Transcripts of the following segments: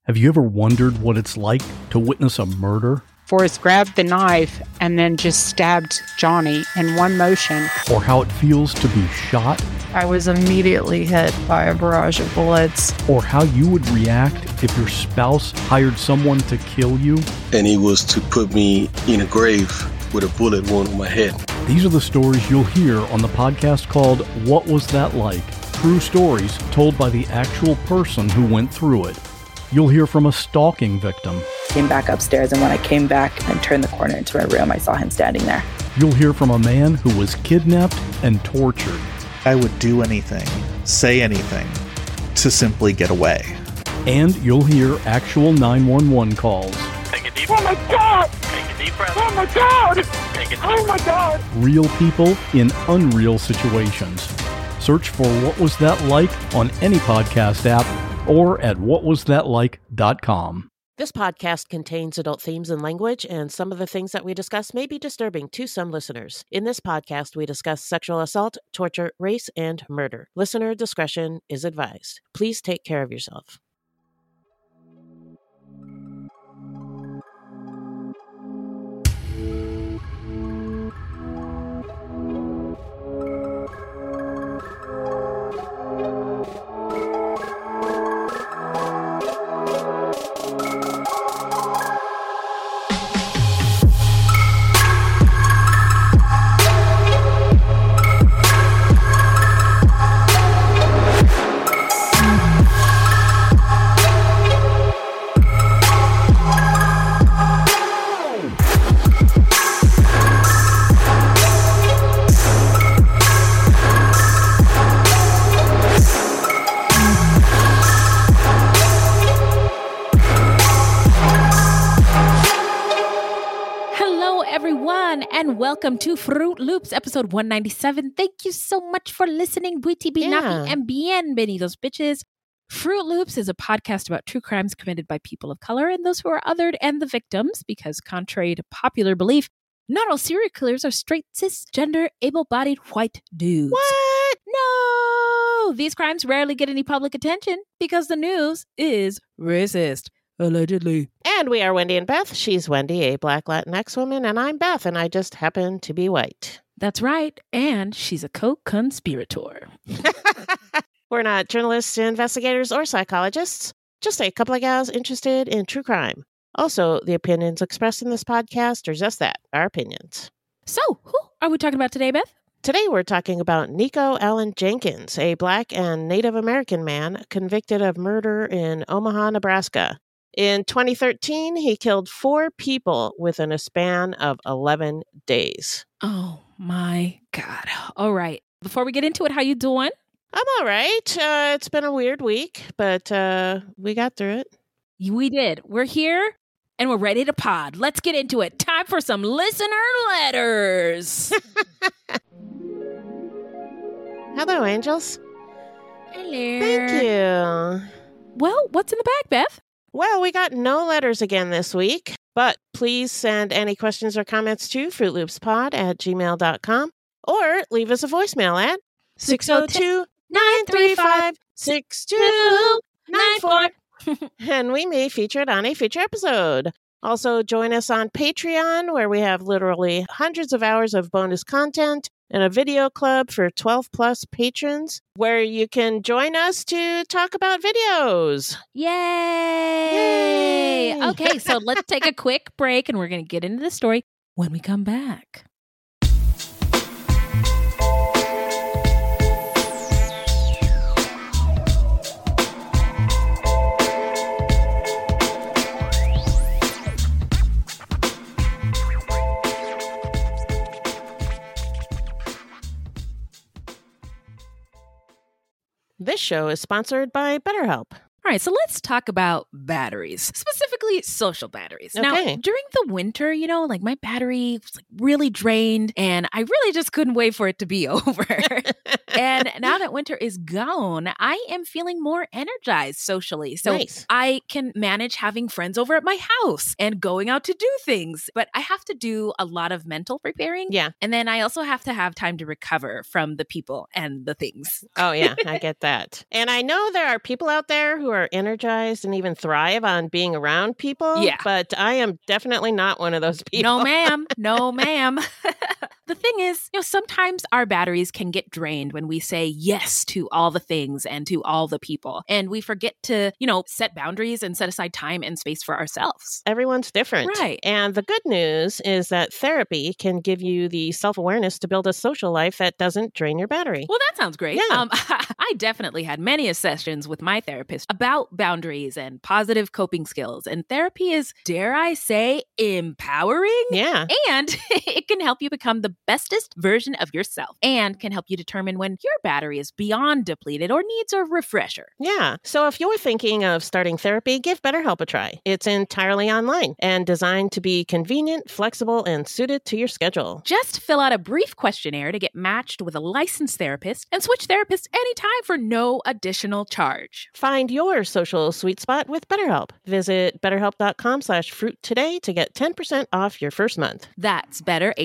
Have you ever wondered what it's like to witness a murder? Forrest grabbed the knife and then just stabbed Johnny in one motion. Or how it feels to be shot? I was immediately hit by a barrage of bullets. Or how you would react if your spouse hired someone to kill you? And he was to put me in a grave with a bullet wound on my head. These are the stories you'll hear on the podcast called What Was That Like? True stories told by the actual person who went through it. You'll hear from a stalking victim. Came back upstairs, and when I came back and turned the corner into my room, I saw him standing there. You'll hear from a man who was kidnapped and tortured. I would do anything, say anything, to simply get away. And you'll hear actual 911 calls. Take a deep breath. Oh my God! Take a deep breath. Oh my God! Take a deep Oh my God! Real people in unreal situations. Search for What Was That Like on any podcast app or at whatwasthatlike.com. This podcast contains adult themes and language, and some of the things that we discuss may be disturbing to some listeners. In this podcast, we discuss sexual assault, torture, race, and murder. Listener discretion is advised. Please take care of yourself. Welcome to Fruit Loops, episode 197. Thank you so much for listening. Buiti Nafi and bienvenidos, bitches. Fruit Loops is a podcast about true crimes committed by people of color and those who are othered and the victims, because contrary to popular belief, not all serial killers are straight, cisgender, able-bodied white dudes. What? No! These crimes rarely get any public attention because the news is racist. Allegedly. And we are Wendy and Beth. She's Wendy, a Black Latinx woman, and I'm Beth, and I just happen to be white. That's right. And she's a co-conspirator. We're not journalists, investigators, or psychologists. Just a couple of gals interested in true crime. Also, the opinions expressed in this podcast are just that, our opinions. So, who are we talking about today, Beth? Today we're talking about Nico Allen Jenkins, a Black and Native American man convicted of murder in Omaha, Nebraska. In 2013, he killed 4 people within a span of 11 days. Oh, my God. All right. Before we get into it, how you doing? I'm all right. It's been a weird week, but we got through it. We did. We're here, and we're ready to pod. Let's get into it. Time for some listener letters. Hello, angels. Hello. Thank you. Well, what's in the bag, Beth? Well, we got no letters again this week, but please send any questions or comments to fruitloopspod@gmail.com or leave us a voicemail at 602-935-6294. And we may feature it on a future episode. Also, join us on Patreon, where we have literally hundreds of hours of bonus content and a video club for 12-plus patrons, where you can join us to talk about videos. Yay! Okay, so let's take a quick break, and we're going to get into the story when we come back. This show is sponsored by BetterHelp. All right, so let's talk about batteries, specifically social batteries. Okay. Now, during the winter, like my battery was really drained, and I really just couldn't wait for it to be over. And now that winter is gone, I am feeling more energized socially. So nice. I can manage having friends over at my house and going out to do things. But I have to do a lot of mental preparing. Yeah. And then I also have to have time to recover from the people and the things. Oh, yeah, I get that. And I know there are people out there who are energized and even thrive on being around people. Yeah. But I am definitely not one of those people. No, ma'am. No, ma'am. The thing is, sometimes our batteries can get drained when we say yes to all the things and to all the people. And we forget to, set boundaries and set aside time and space for ourselves. Everyone's different. Right. And the good news is that therapy can give you the self-awareness to build a social life that doesn't drain your battery. Well, that sounds great. Yeah. I definitely had many sessions with my therapist about boundaries and positive coping skills. And therapy is, dare I say, empowering. Yeah. And it can help you become the bestest version of yourself and can help you determine when your battery is beyond depleted or needs a refresher. Yeah. So if you're thinking of starting therapy, give BetterHelp a try. It's entirely online and designed to be convenient, flexible, and suited to your schedule. Just fill out a brief questionnaire to get matched with a licensed therapist and switch therapists anytime for no additional charge. Find your social sweet spot with BetterHelp. Visit betterhelp.com/fruit today to get 10% off your first month. That's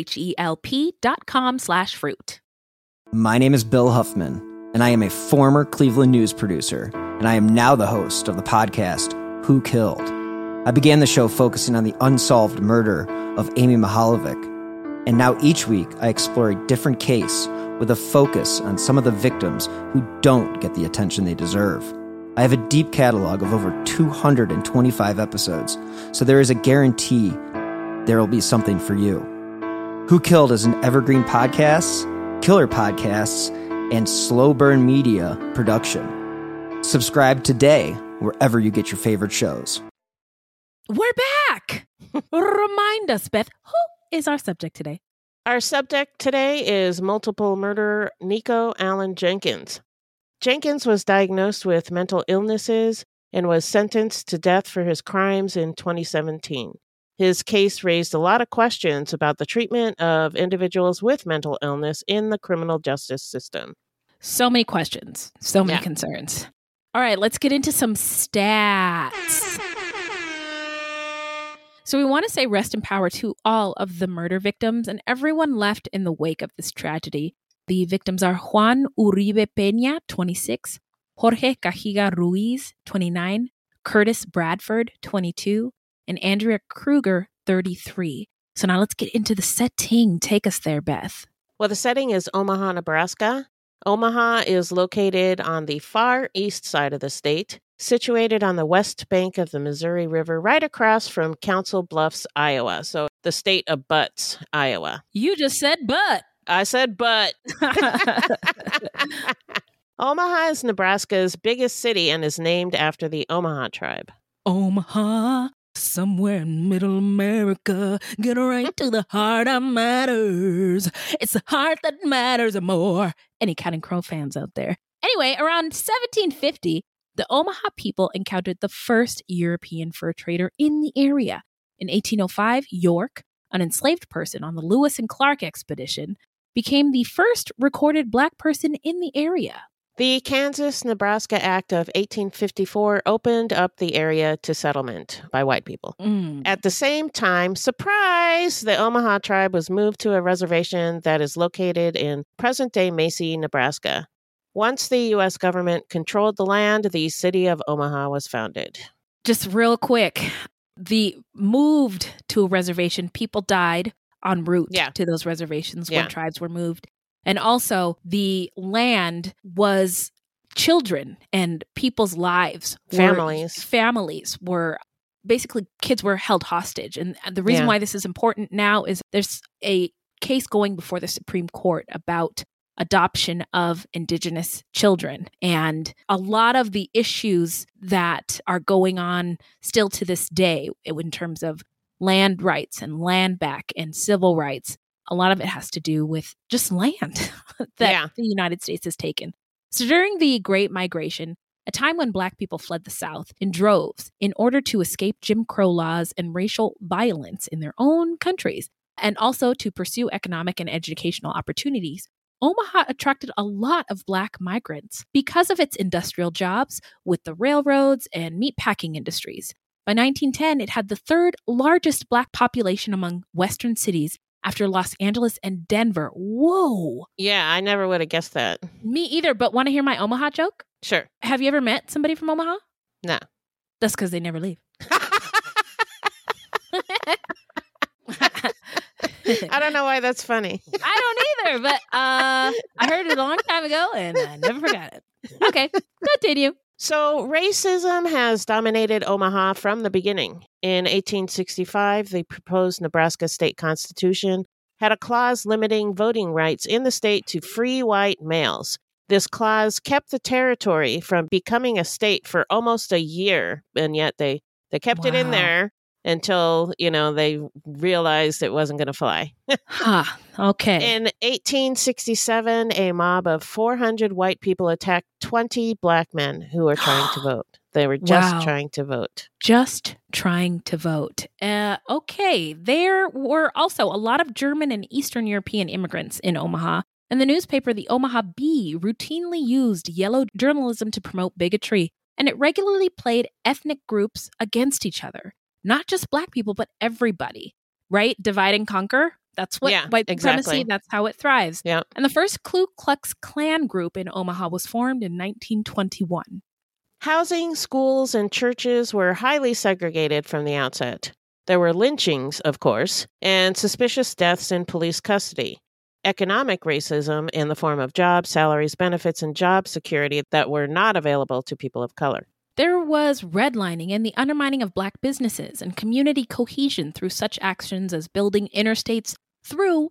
betterhelp.com/fruit. My name is Bill Huffman, and I am a former Cleveland news producer, and I am now the host of the podcast, Who Killed? I began the show focusing on the unsolved murder of Amy Mihaljevic, and now each week I explore a different case with a focus on some of the victims who don't get the attention they deserve. I have a deep catalog of over 225 episodes, so there is a guarantee there will be something for you. Who Killed is an evergreen podcasts, killer podcasts, and slow burn media production. Subscribe today wherever you get your favorite shows. We're back! Remind us, Beth, who is our subject today? Our subject today is multiple murderer Nico Allen Jenkins. Jenkins was diagnosed with mental illnesses and was sentenced to death for his crimes in 2017. His case raised a lot of questions about the treatment of individuals with mental illness in the criminal justice system. So many questions, so many concerns. All right, let's get into some stats. So we want to say rest in power to all of the murder victims and everyone left in the wake of this tragedy. The victims are Juan Uribe Peña, 26, Jorge Cajiga Ruiz, 29, Curtis Bradford, 22, and Andrea Kruger, 33. So now let's get into the setting. Take us there, Beth. Well, the setting is Omaha, Nebraska. Omaha is located on the far east side of the state, situated on the west bank of the Missouri River, right across from Council Bluffs, Iowa. So the state abuts Iowa. You just said but. I said but. Omaha is Nebraska's biggest city and is named after the Omaha tribe. Omaha, somewhere in middle America, get right to the heart of matters. It's the heart that matters more. Any Counting Crow fans out there? Anyway, around 1750, the Omaha people encountered the first European fur trader in the area. In 1805, York, an enslaved person on the Lewis and Clark expedition, became the first recorded Black person in the area. The Kansas-Nebraska Act of 1854 opened up the area to settlement by white people. At the same time, surprise, the Omaha tribe was moved to a reservation that is located in present-day Macy, Nebraska. Once the U.S. government controlled the land, the city of Omaha was founded. Just real quick, the moved to a reservation, people died en route to those reservations when tribes were moved. And also, the land was children and people's lives. Families were basically, kids were held hostage. And the reason why this is important now is there's a case going before the Supreme Court about adoption of Indigenous children. And a lot of the issues that are going on still to this day in terms of land rights and land back and civil rights, a lot of it has to do with just land that the United States has taken. So during the Great Migration, a time when Black people fled the South in droves in order to escape Jim Crow laws and racial violence in their own countries, and also to pursue economic and educational opportunities, Omaha attracted a lot of Black migrants because of its industrial jobs with the railroads and meatpacking industries. By 1910, it had the third largest Black population among Western cities after Los Angeles and Denver. Whoa. Yeah, I never would have guessed that. Me either, but want to hear my Omaha joke? Sure. Have you ever met somebody from Omaha? No. That's because they never leave. I don't know why that's funny. I don't either, but I heard it a long time ago and I never forgot it. Okay, continue. So racism has dominated Omaha from the beginning. In 1865, the proposed Nebraska state constitution had a clause limiting voting rights in the state to free white males. This clause kept the territory from becoming a state for almost a year, and yet they kept it in there until, they realized it wasn't going to fly. Okay. In 1867, a mob of 400 white people attacked 20 black men who were trying to vote. They were just trying to vote. Just trying to vote. Okay. There were also a lot of German and Eastern European immigrants in Omaha, and the newspaper, the Omaha Bee, routinely used yellow journalism to promote bigotry, and it regularly played ethnic groups against each other. Not just black people, but everybody, right? Divide and conquer. That's what white supremacy, that's how it thrives. Yeah. And the first Ku Klux Klan group in Omaha was formed in 1921. Housing, schools, and churches were highly segregated from the outset. There were lynchings, of course, and suspicious deaths in police custody. Economic racism in the form of jobs, salaries, benefits, and job security that were not available to people of color. There was redlining and the undermining of black businesses and community cohesion through such actions as building interstates through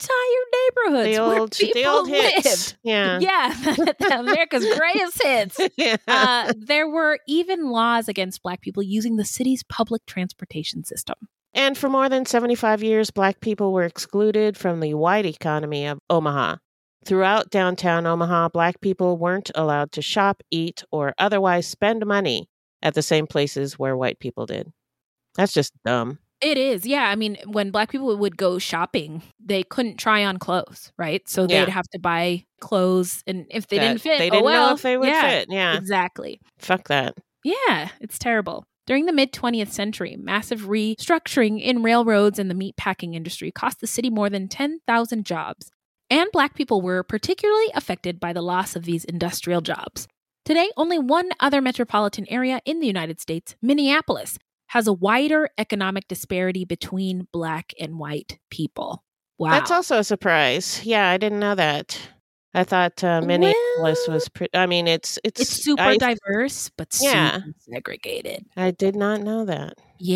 entire neighborhoods The old hits. Yeah, America's greatest hits. Yeah. There were even laws against black people using the city's public transportation system. And for more than 75 years, black people were excluded from the white economy of Omaha. Throughout downtown Omaha, black people weren't allowed to shop, eat, or otherwise spend money at the same places where white people did. That's just dumb. It is. Yeah. I mean, when black people would go shopping, they couldn't try on clothes, right? So they'd have to buy clothes. And if they didn't fit, they didn't know if they would fit. Yeah. Exactly. Fuck that. Yeah. It's terrible. During the mid-20th century, massive restructuring in railroads and the meatpacking industry cost the city more than 10,000 jobs. And black people were particularly affected by the loss of these industrial jobs. Today, only one other metropolitan area in the United States, Minneapolis, has a wider economic disparity between black and white people. Wow. That's also a surprise. Yeah, I didn't know that. I thought Minneapolis was pretty... I mean, it's super diverse, but super segregated. I did not know that.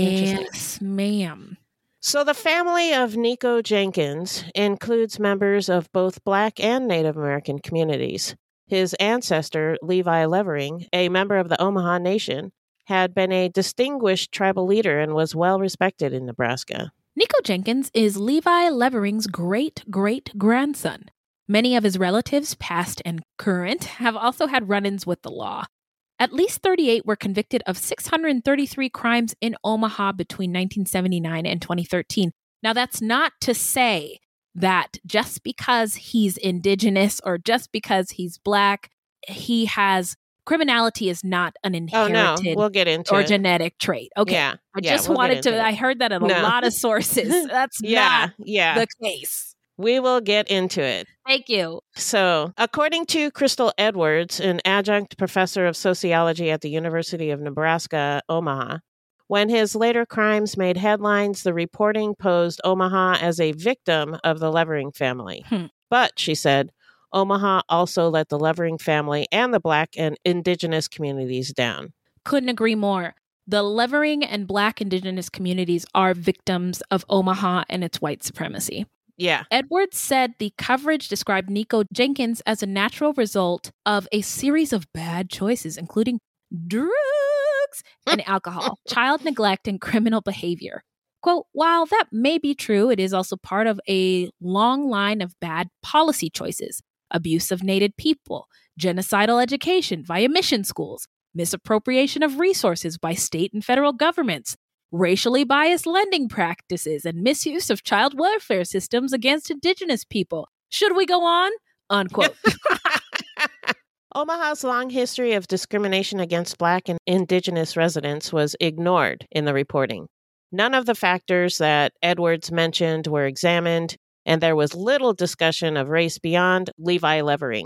Yes, ma'am. So the family of Nico Jenkins includes members of both Black and Native American communities. His ancestor, Levi Levering, a member of the Omaha Nation, had been a distinguished tribal leader and was well respected in Nebraska. Nico Jenkins is Levi Levering's great-great-grandson. Many of his relatives, past and current, have also had run-ins with the law. At least 38 were convicted of 633 crimes in Omaha between 1979 and 2013. Now, that's not to say that just because he's indigenous or just because he's black, he has criminality is not an inherited we'll get into or genetic trait. Okay. Yeah. I just wanted to, I heard that in a lot of sources. That's not the case. We will get into it. Thank you. So, according to Crystal Edwards, an adjunct professor of sociology at the University of Nebraska, Omaha, when his later crimes made headlines, the reporting posed Omaha as a victim of the Levering family. But, she said, Omaha also let the Levering family and the Black and Indigenous communities down. Couldn't agree more. The Levering and Black Indigenous communities are victims of Omaha and its white supremacy. Yeah. Edwards said the coverage described Nico Jenkins as a natural result of a series of bad choices, including drugs and alcohol, child neglect, and criminal behavior. Quote, while that may be true, it is also part of a long line of bad policy choices, abuse of Native people, genocidal education via mission schools, misappropriation of resources by state and federal governments, racially biased lending practices, and misuse of child welfare systems against Indigenous people. Should we go on? Unquote. Omaha's long history of discrimination against Black and Indigenous residents was ignored in the reporting. None of the factors that Edwards mentioned were examined, and there was little discussion of race beyond Levi Levering.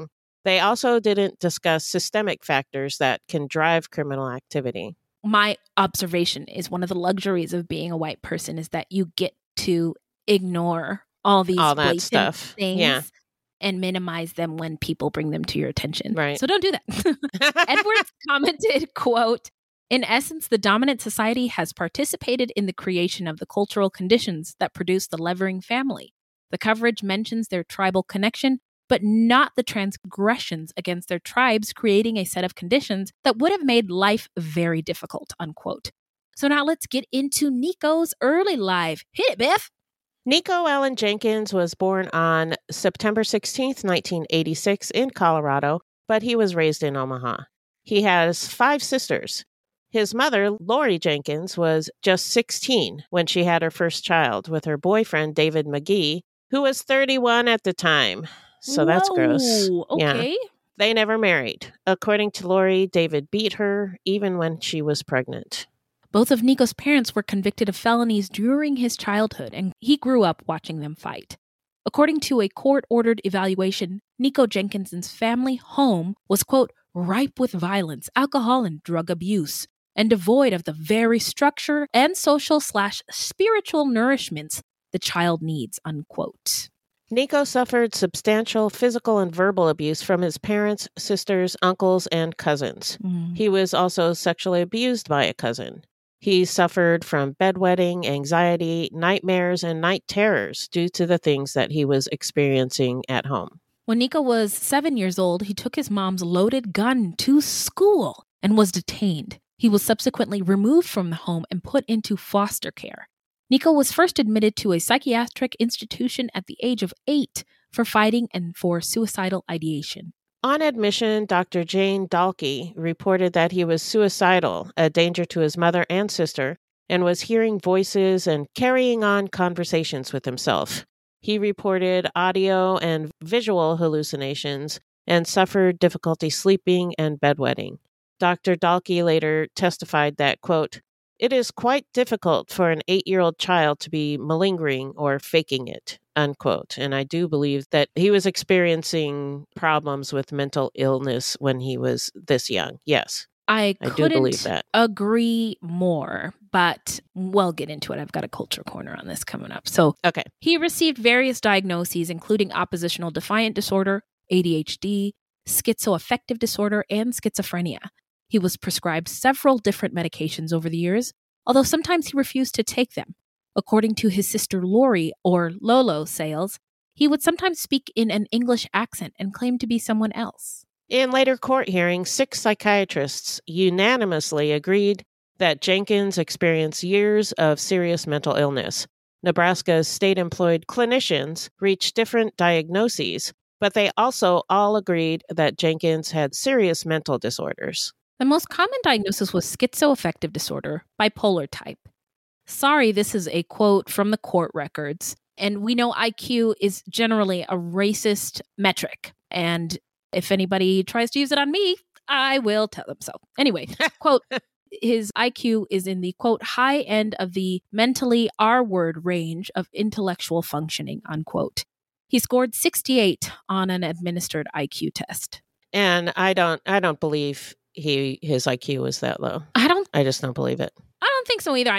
They also didn't discuss systemic factors that can drive criminal activity. My observation is one of the luxuries of being a white person is that you get to ignore all that blatant stuff. Things and minimize them when people bring them to your attention. Right. So don't do that. Edwards commented, quote, "In essence, the dominant society has participated in the creation of the cultural conditions that produce the Levering family. The coverage mentions their tribal connection, but not the transgressions against their tribes, creating a set of conditions that would have made life very difficult," unquote. So now let's get into Nico's early life. Hit it, Beth. Nico Allen Jenkins was born on September 16th, 1986 in Colorado, but he was raised in Omaha. He has 5 sisters. His mother, Lori Jenkins, was just 16 when she had her first child with her boyfriend, David McGee, who was 31 at the time. So that's gross. Okay. Yeah. They never married. According to Lori, David beat her even when she was pregnant. Both of Nico's parents were convicted of felonies during his childhood, and he grew up watching them fight. According to a court-ordered evaluation, Nico Jenkins's family home was, quote, ripe with violence, alcohol, and drug abuse, and devoid of the very structure and social/spiritual nourishments the child needs, unquote. Nico suffered substantial physical and verbal abuse from his parents, sisters, uncles, and cousins. He was also sexually abused by a cousin. He suffered from bedwetting, anxiety, nightmares, and night terrors due to the things that he was experiencing at home. When Nico was 7 years old, he took his mom's loaded gun to school and was detained. He was subsequently removed from the home and put into foster care. Nico was first admitted to a psychiatric institution at the age of 8 for fighting and for suicidal ideation. On admission, Dr. Jane Dalkey reported that he was suicidal, a danger to his mother and sister, and was hearing voices and carrying on conversations with himself. He reported audio and visual hallucinations and suffered difficulty sleeping and bedwetting. Dr. Dalkey later testified that, quote, "It is quite difficult for an 8-year-old child to be malingering or faking it," unquote. And I do believe that he was experiencing problems with mental illness when he was this young. Yes. I do believe that. Agree more, but we'll get into it. I've got a culture corner on this coming up. So okay. He received various diagnoses, including oppositional defiant disorder, ADHD, schizoaffective disorder, and schizophrenia. He was prescribed several different medications over the years, although sometimes he refused to take them. According to his sister Lori, or Lolo Sales, he would sometimes speak in an English accent and claim to be someone else. In later court hearings, 6 psychiatrists unanimously agreed that Jenkins experienced years of serious mental illness. Nebraska's state-employed clinicians reached different diagnoses, but they also all agreed that Jenkins had serious mental disorders. The most common diagnosis was schizoaffective disorder, bipolar type. Sorry, this is a quote from the court records. And we know IQ is generally a racist metric. And if anybody tries to use it on me, I will tell them so. Anyway, quote, his IQ is in the, quote, high end of the mentally R-word range of intellectual functioning, unquote. He scored 68 on an administered IQ test. And I don't believe his IQ was that low. I just don't believe it. I don't think so either.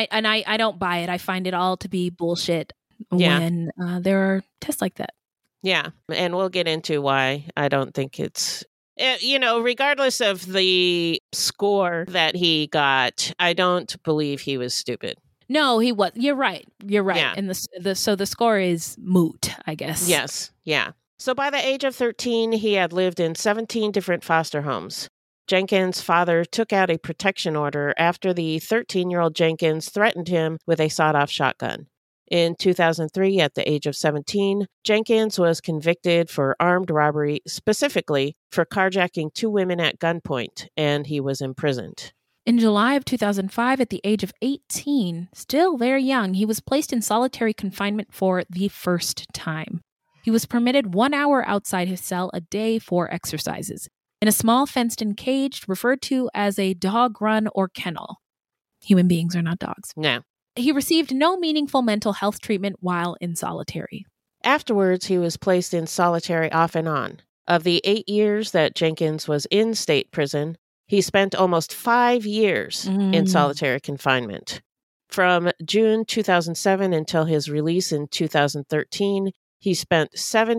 I don't buy it. I find it all to be bullshit when there are tests like that. Yeah. And we'll get into why I don't think it's, regardless of the score that he got, I don't believe he was stupid. No, he was. You're right. Yeah. And so the score is moot, I guess. Yes. Yeah. So by the age of 13, he had lived in 17 different foster homes. Jenkins' father took out a protection order after the 13-year-old Jenkins threatened him with a sawed-off shotgun. In 2003, at the age of 17, Jenkins was convicted for armed robbery, specifically for carjacking 2 women at gunpoint, and he was imprisoned. In July of 2005, at the age of 18, still very young, he was placed in solitary confinement for the first time. He was permitted 1 hour outside his cell a day for exercises, in a small fenced-in cage referred to as a dog run or kennel. Human beings are not dogs. No. He received no meaningful mental health treatment while in solitary. Afterwards, he was placed in solitary off and on. Of the 8 years that Jenkins was in state prison, he spent almost 5 years in solitary confinement. From June 2007 until his release in 2013, he spent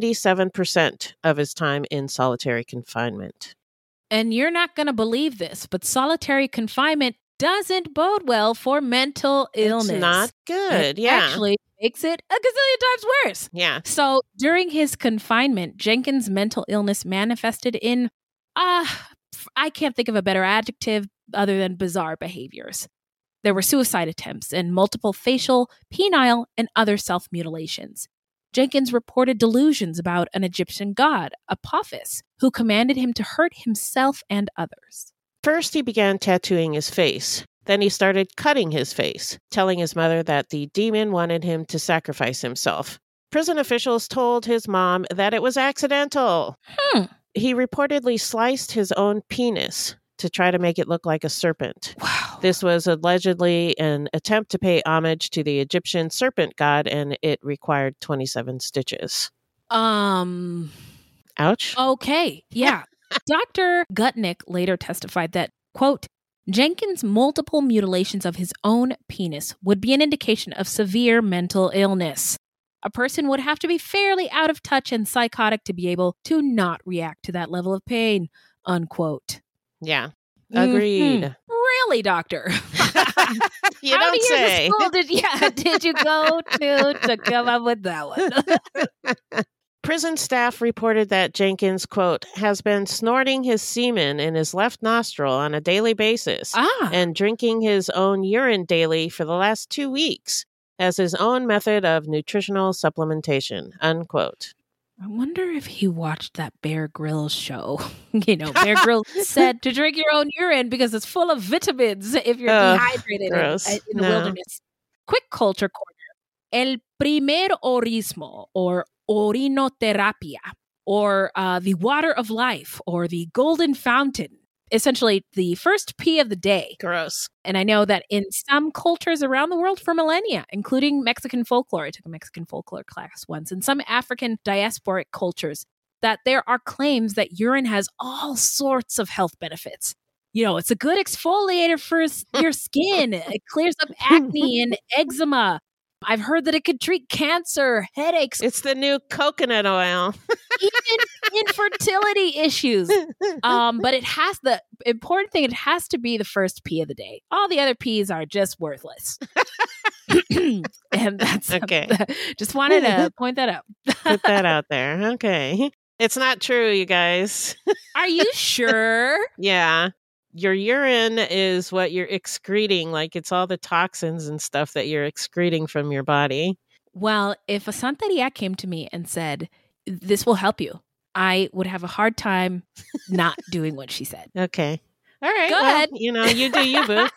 77% of his time in solitary confinement. And you're not going to believe this, but solitary confinement doesn't bode well for mental illness. It's not good, It actually makes it a gazillion times worse. Yeah. So during his confinement, Jenkins' mental illness manifested in, I can't think of a better adjective other than bizarre behaviors. There were suicide attempts and multiple facial, penile, and other self-mutilations. Jenkins reported delusions about an Egyptian god, Apophis, who commanded him to hurt himself and others. First, he began tattooing his face. Then he started cutting his face, telling his mother that the demon wanted him to sacrifice himself. Prison officials told his mom that it was accidental. He reportedly sliced his own penis to try to make it look like a serpent. Wow. This was allegedly an attempt to pay homage to the Egyptian serpent god, and it required 27 stitches. Ouch. Okay. Yeah. Dr. Gutnick later testified that, quote, Jenkins' multiple mutilations of his own penis would be an indication of severe mental illness. A person would have to be fairly out of touch and psychotic to be able to not react to that level of pain, unquote. Yeah. Agreed. Mm-hmm. Really, doctor? You don't say. How many years of school did you go to come up with that one? Prison staff reported that Jenkins, quote, has been snorting his semen in his left nostril on a daily basis and drinking his own urine daily for the last 2 weeks as his own method of nutritional supplementation, unquote. I wonder if he watched that Bear Grylls show. You know, Bear Grylls said to drink your own urine because it's full of vitamins if you're dehydrated in the wilderness. Quick culture corner. El primer orismo, or orinoterapia, or the water of life, or the golden fountain. Essentially, the first pee of the day. Gross. And I know that in some cultures around the world for millennia, including Mexican folklore, I took a Mexican folklore class once, and some African diasporic cultures, that there are claims that urine has all sorts of health benefits. You know, it's a good exfoliator for your skin. It clears up acne and eczema. I've heard that it could treat cancer, headaches. It's the new coconut oil. Even infertility issues. But it has the important thing, it has to be the first pee of the day. All the other peas are just worthless. And that's okay. Just wanted to point that out. Put that out there. Okay. It's not true, you guys. Are you sure? Yeah. Your urine is what you're excreting. Like, it's all the toxins and stuff that you're excreting from your body. Well, if a Santeria came to me and said, this will help you, I would have a hard time not doing what she said. Okay. All right. Good. Well, you know, you do you, boo.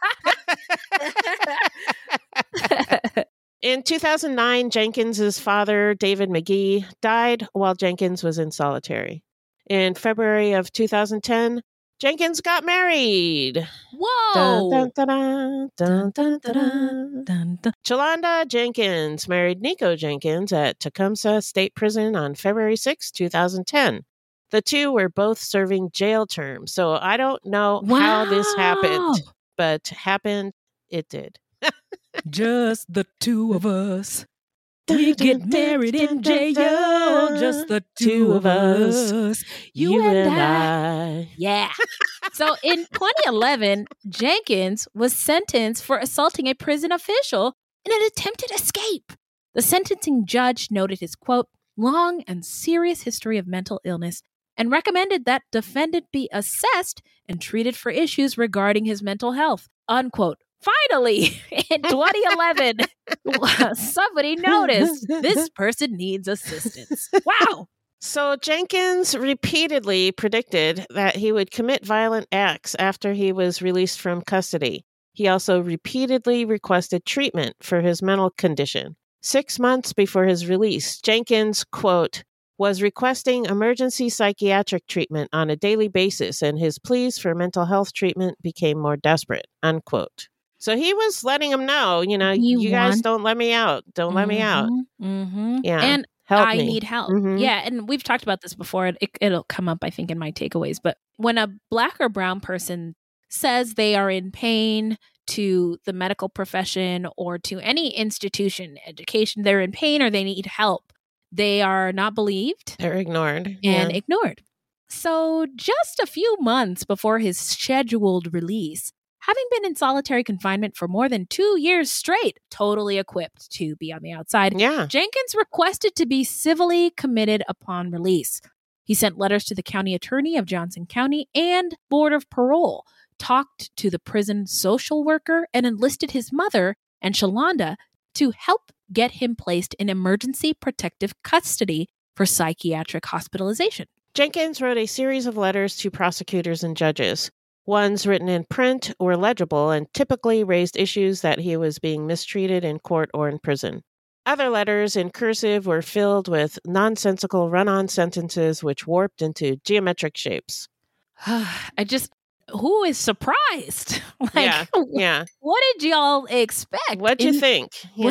In 2009, Jenkins's father, David McGee, died while Jenkins was in solitary. In February of 2010, Jenkins got married. Whoa! Dun, dun, dun, dun, dun, dun, dun. Chalanda Jenkins married Nico Jenkins at Tecumseh State Prison on February 6, 2010. The two were both serving jail terms, so I don't know how this happened, but happened, it did. Just the two of us. We get married in jail, just the two of us. You and I. Yeah. So in 2011, Jenkins was sentenced for assaulting a prison official in an attempted escape. The sentencing judge noted his, quote, long and serious history of mental illness and recommended that defendant be assessed and treated for issues regarding his mental health, unquote. Finally, in 2011, somebody noticed this person needs assistance. Wow. So Jenkins repeatedly predicted that he would commit violent acts after he was released from custody. He also repeatedly requested treatment for his mental condition. 6 months before his release, Jenkins, quote, was requesting emergency psychiatric treatment on a daily basis, and his pleas for mental health treatment became more desperate, unquote. So he was letting him know, you know, you guys don't let me out. Don't let me out. Mm-hmm. Yeah. And Help I me. need help. Mhm. Yeah, and we've talked about this before. It'll come up, I think, in my takeaways. But when a Black or brown person says they are in pain to the medical profession or to any institution, education, they're in pain or they need help, they are not believed They're ignored. and Yeah. ignored. So just a few months before his scheduled release, having been in solitary confinement for more than 2 years straight, totally equipped to be on the outside, Yeah. Jenkins requested to be civilly committed upon release. He sent letters to the county attorney of Johnson County and Board of Parole, talked to the prison social worker, and enlisted his mother and Shalonda to help get him placed in emergency protective custody for psychiatric hospitalization. Jenkins wrote a series of letters to prosecutors and judges. Ones written in print were legible and typically raised issues that he was being mistreated in court or in prison. Other letters in cursive were filled with nonsensical run-on sentences which warped into geometric shapes. Who is surprised? Yeah. What did y'all expect? What'd you think?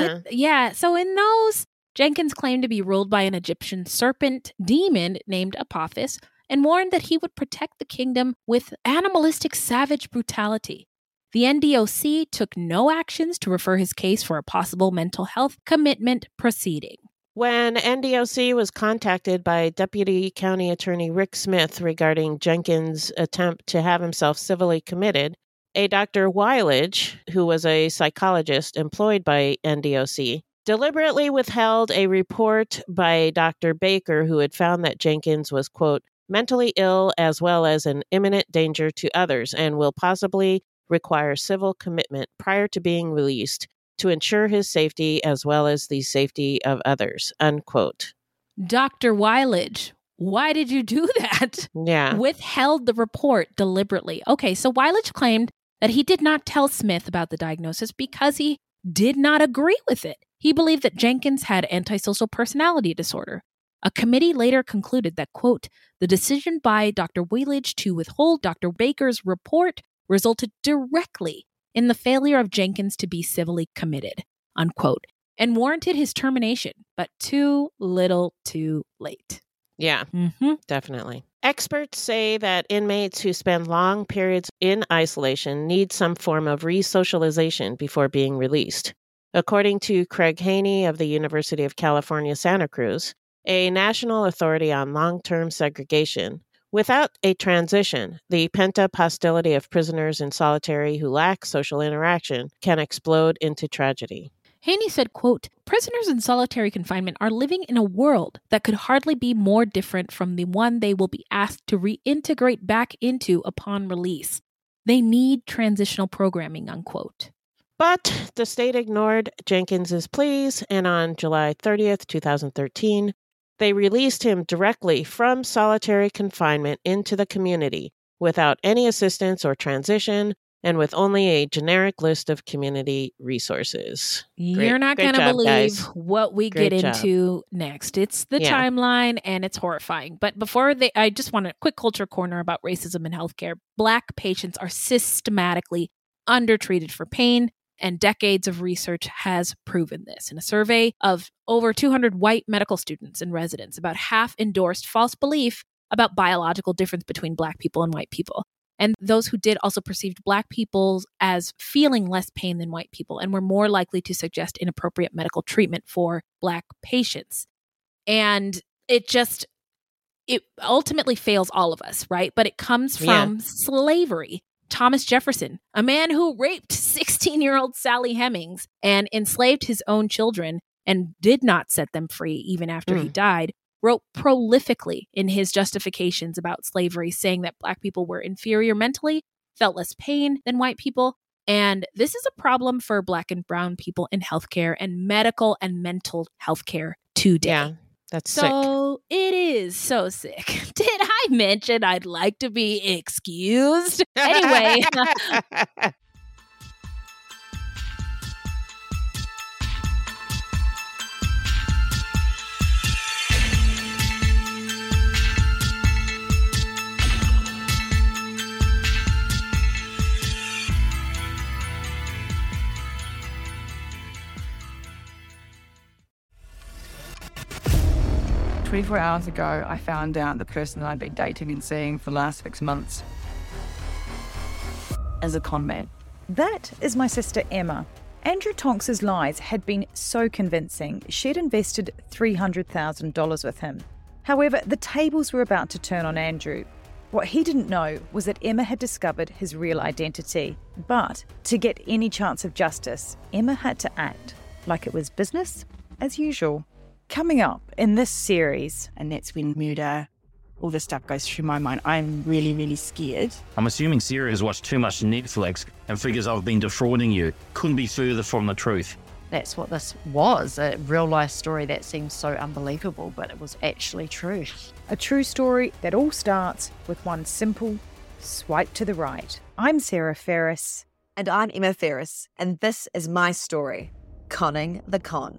Yeah. So in those, Jenkins claimed to be ruled by an Egyptian serpent demon named Apophis and warned that he would protect the kingdom with animalistic savage brutality. The NDOC took no actions to refer his case for a possible mental health commitment proceeding. When NDOC was contacted by Deputy County Attorney Rick Smith regarding Jenkins' attempt to have himself civilly committed, a Dr. Weilige, who was a psychologist employed by NDOC, deliberately withheld a report by Dr. Baker, who had found that Jenkins was, quote, mentally ill as well as an imminent danger to others and will possibly require civil commitment prior to being released to ensure his safety as well as the safety of others, unquote. Dr. Weilige, why did you do that? Yeah. Withheld the report deliberately. Okay, so Weilige claimed that he did not tell Smith about the diagnosis because he did not agree with it. He believed that Jenkins had antisocial personality disorder. A committee later concluded that, quote, the decision by Dr. Weilige to withhold Dr. Baker's report resulted directly in the failure of Jenkins to be civilly committed, unquote, and warranted his termination, but too little too late. Yeah, definitely. Experts say that inmates who spend long periods in isolation need some form of re-socialization before being released. According to Craig Haney of the University of California, Santa Cruz, a national authority on long-term segregation, without a transition, the pent-up hostility of prisoners in solitary who lack social interaction can explode into tragedy. Haney said, quote, prisoners in solitary confinement are living in a world that could hardly be more different from the one they will be asked to reintegrate back into upon release. They need transitional programming, unquote. But the state ignored Jenkins's pleas, and on July 30th, 2013, they released him directly from solitary confinement into the community without any assistance or transition and with only a generic list of community resources. You're not going to believe guys. what we Great get job. into next. It's the timeline and it's horrifying. But before I just want a quick culture corner about racism in healthcare. Black patients are systematically undertreated for pain, and decades of research has proven this. In a survey of over 200 white medical students and residents, about half endorsed false belief about biological difference between Black people and white people. And those who did also perceived Black people as feeling less pain than white people and were more likely to suggest inappropriate medical treatment for Black patients. And it ultimately fails all of us, right? But it comes from slavery. Thomas Jefferson, a man who raped 16-year-old Sally Hemings and enslaved his own children and did not set them free even after he died, wrote prolifically in his justifications about slavery, saying that Black people were inferior mentally, felt less pain than white people. And this is a problem for Black and brown people in healthcare and medical and mental healthcare today. Yeah, that's sick. So it is so sick. Did I mention I'd like to be excused? Anyway. 24 hours ago, I found out the person I'd been dating and seeing for the last 6 months is a con man. That is my sister Emma. Andrew Tonks's lies had been so convincing, she'd invested $300,000 with him. However, the tables were about to turn on Andrew. What he didn't know was that Emma had discovered his real identity. But to get any chance of justice, Emma had to act like it was business as usual. Coming up in this series, and that's when murder, all this stuff goes through my mind. I'm really, really scared. I'm assuming Sarah has watched too much Netflix and figures I've been defrauding you. Couldn't be further from the truth. That's what this was, a real-life story that seems so unbelievable, but it was actually true. A true story that all starts with one simple swipe to the right. I'm Sarah Ferris. And I'm Emma Ferris, and this is my story, Conning the Con.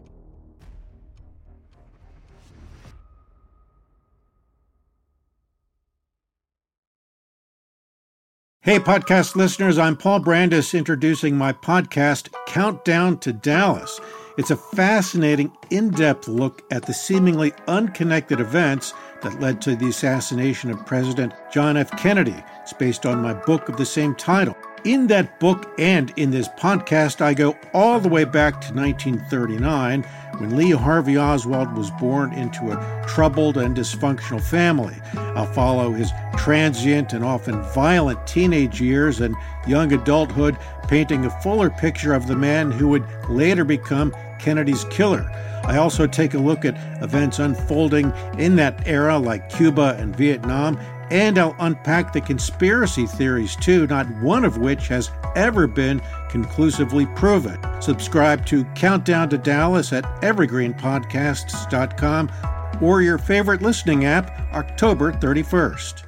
Hey, podcast listeners, I'm Paul Brandis introducing my podcast, Countdown to Dallas. It's a fascinating, in-depth look at the seemingly unconnected events that led to the assassination of President John F. Kennedy. It's based on my book of the same title. In that book and in this podcast, I go all the way back to 1939, when Lee Harvey Oswald was born into a troubled and dysfunctional family. I'll follow his transient and often violent teenage years and young adulthood, painting a fuller picture of the man who would later become Kennedy's killer. I also take a look at events unfolding in that era, like Cuba and Vietnam, and I'll unpack the conspiracy theories too, not one of which has ever been conclusively proven. Subscribe to Countdown to Dallas at evergreenpodcasts.com or your favorite listening app, October 31st.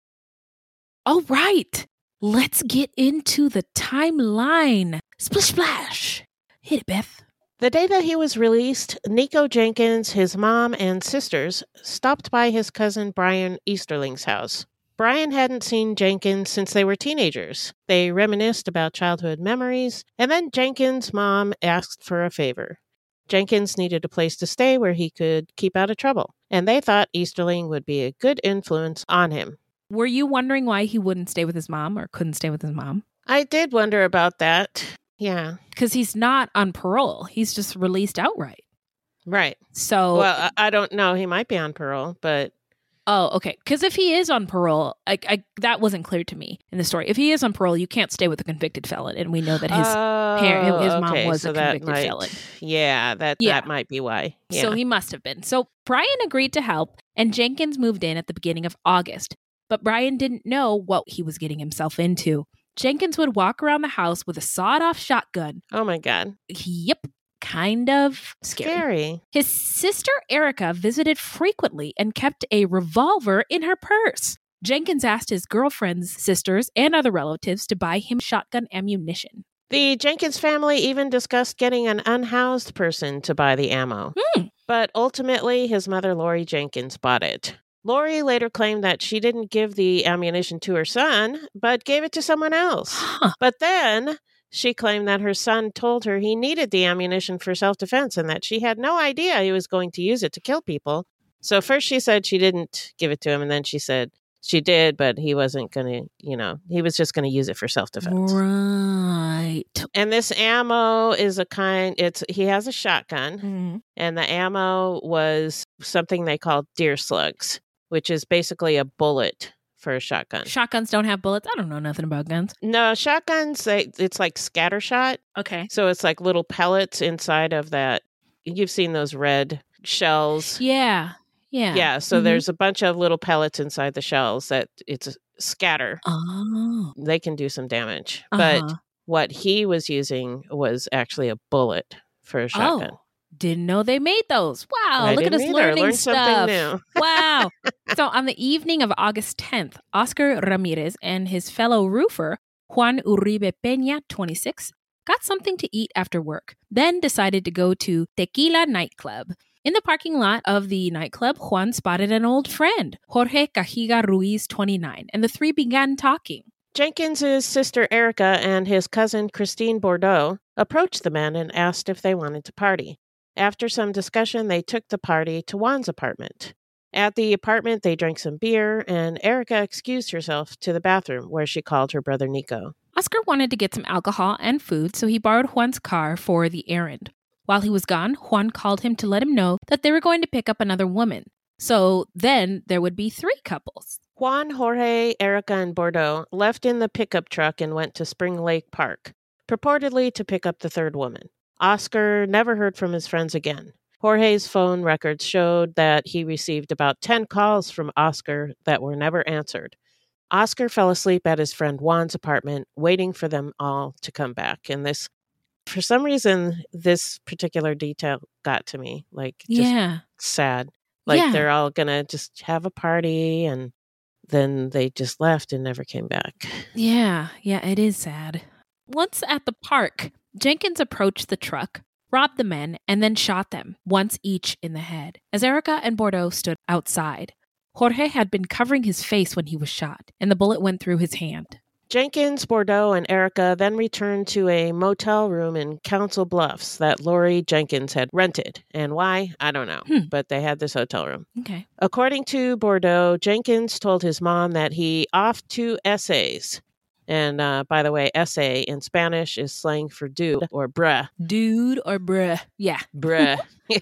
All right, let's get into the timeline. Splish splash. Hit it, Beth. The day that he was released, Nico Jenkins, his mom, and sisters stopped by his cousin Brian Easterling's house. Brian hadn't seen Jenkins since they were teenagers. They reminisced about childhood memories, and then Jenkins' mom asked for a favor. Jenkins needed a place to stay where he could keep out of trouble, and they thought Easterling would be a good influence on him. Were you wondering why he wouldn't stay with his mom or couldn't stay with his mom? I did wonder about that. Yeah. Because he's not on parole. He's just released outright. Right. So. Well, I don't know. He might be on parole, but. Oh, okay. Because if he is on parole, that wasn't clear to me in the story. If he is on parole, you can't stay with a convicted felon. And we know that his mom was a convicted felon. Yeah, that might be why. Yeah. So he must have been. So Brian agreed to help, and Jenkins moved in at the beginning of August. But Brian didn't know what he was getting himself into. Jenkins would walk around the house with a sawed-off shotgun. Oh, my God. Yep. Kind of scary. His sister, Erica, visited frequently and kept a revolver in her purse. Jenkins asked his girlfriend's sisters and other relatives to buy him shotgun ammunition. The Jenkins family even discussed getting an unhoused person to buy the ammo. But ultimately, his mother, Lori Jenkins, bought it. Lori later claimed that she didn't give the ammunition to her son, but gave it to someone else. But then she claimed that her son told her he needed the ammunition for self-defense and that she had no idea he was going to use it to kill people. So first she said she didn't give it to him, and then she said she did, but he wasn't going to, he was just going to use it for self-defense. Right. And this ammo is he has a shotgun, and the ammo was something they called deer slugs, which is basically a bullet for a shotgun. Shotguns don't have bullets? I don't know nothing about guns. No, shotguns, it's like scatter shot. Okay. So it's like little pellets inside of that. You've seen those red shells. Yeah. Yeah, so there's a bunch of little pellets inside the shells that it's a scatter. Oh. They can do some damage. But what he was using was actually a bullet for a shotgun. Oh. Didn't know they made those. Wow, look at us learning stuff. Something new. Wow. So on the evening of August 10th, Oscar Ramirez and his fellow roofer, Juan Uribe Peña, 26, got something to eat after work, then decided to go to Tequila nightclub. In the parking lot of the nightclub, Juan spotted an old friend, Jorge Cajiga Ruiz, 29, and the three began talking. Jenkins' sister Erica and his cousin Christine Bordeaux approached the men and asked if they wanted to party. After some discussion, they took the party to Juan's apartment. At the apartment, they drank some beer, and Erica excused herself to the bathroom where she called her brother Nico. Oscar wanted to get some alcohol and food, so he borrowed Juan's car for the errand. While he was gone, Juan called him to let him know that they were going to pick up another woman. So then there would be 3 couples. Juan, Jorge, Erica, and Bordeaux left in the pickup truck and went to Spring Lake Park, purportedly to pick up the 3rd woman. Oscar never heard from his friends again. Jorge's phone records showed that he received about 10 calls from Oscar that were never answered. Oscar fell asleep at his friend Juan's apartment, waiting for them all to come back. And this, for some reason, this particular detail got to me. Like, just sad. Like, they're all going to just have a party, and then they just left and never came back. Yeah, it is sad. Once at the park, Jenkins approached the truck, robbed the men, and then shot them, once each in the head, as Erica and Bordeaux stood outside. Jorge had been covering his face when he was shot, and the bullet went through his hand. Jenkins, Bordeaux, and Erica then returned to a motel room in Council Bluffs that Lori Jenkins had rented. And why? I don't know, but they had this hotel room. Okay. According to Bordeaux, Jenkins told his mom that he offed 2 essays. And by the way, essay in Spanish is slang for dude or bruh. Dude or bruh. Yeah. Bruh.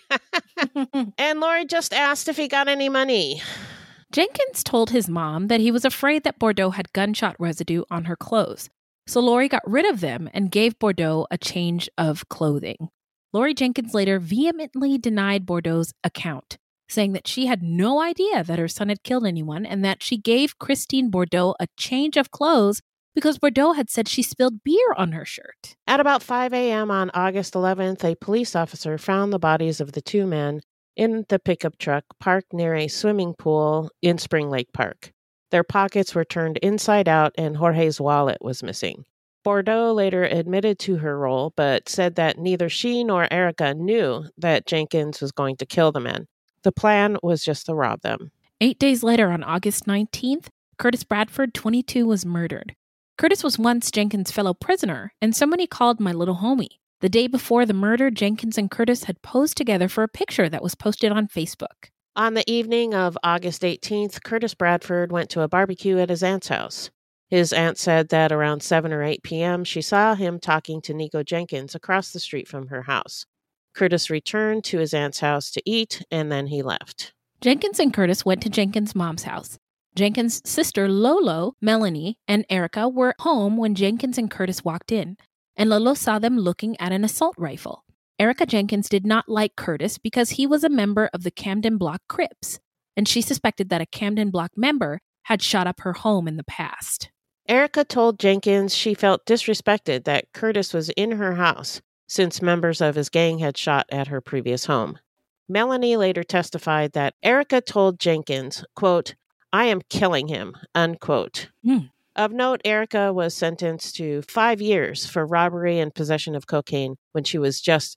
And Lori just asked if he got any money. Jenkins told his mom that he was afraid that Bordeaux had gunshot residue on her clothes. So Lori got rid of them and gave Bordeaux a change of clothing. Lori Jenkins later vehemently denied Bordeaux's account, saying that she had no idea that her son had killed anyone and that she gave Christine Bordeaux a change of clothes because Bordeaux had said she spilled beer on her shirt. At about 5 a.m. on August 11th, a police officer found the bodies of the 2 men in the pickup truck parked near a swimming pool in Spring Lake Park. Their pockets were turned inside out and Jorge's wallet was missing. Bordeaux later admitted to her role, but said that neither she nor Erica knew that Jenkins was going to kill the men. The plan was just to rob them. 8 days later, on August 19th, Curtis Bradford, 22, was murdered. Curtis was once Jenkins' fellow prisoner and someone he called my little homie. The day before the murder, Jenkins and Curtis had posed together for a picture that was posted on Facebook. On the evening of August 18th, Curtis Bradford went to a barbecue at his aunt's house. His aunt said that around 7 or 8 p.m., she saw him talking to Nico Jenkins across the street from her house. Curtis returned to his aunt's house to eat, and then he left. Jenkins and Curtis went to Jenkins' mom's house. Jenkins' sister Lolo, Melanie, and Erica were home when Jenkins and Curtis walked in, and Lolo saw them looking at an assault rifle. Erica Jenkins did not like Curtis because he was a member of the Camden Block Crips, and she suspected that a Camden Block member had shot up her home in the past. Erica told Jenkins she felt disrespected that Curtis was in her house since members of his gang had shot at her previous home. Melanie later testified that Erica told Jenkins, quote, "I am killing him," unquote. Of note, Erica was sentenced to 5 years for robbery and possession of cocaine when she was just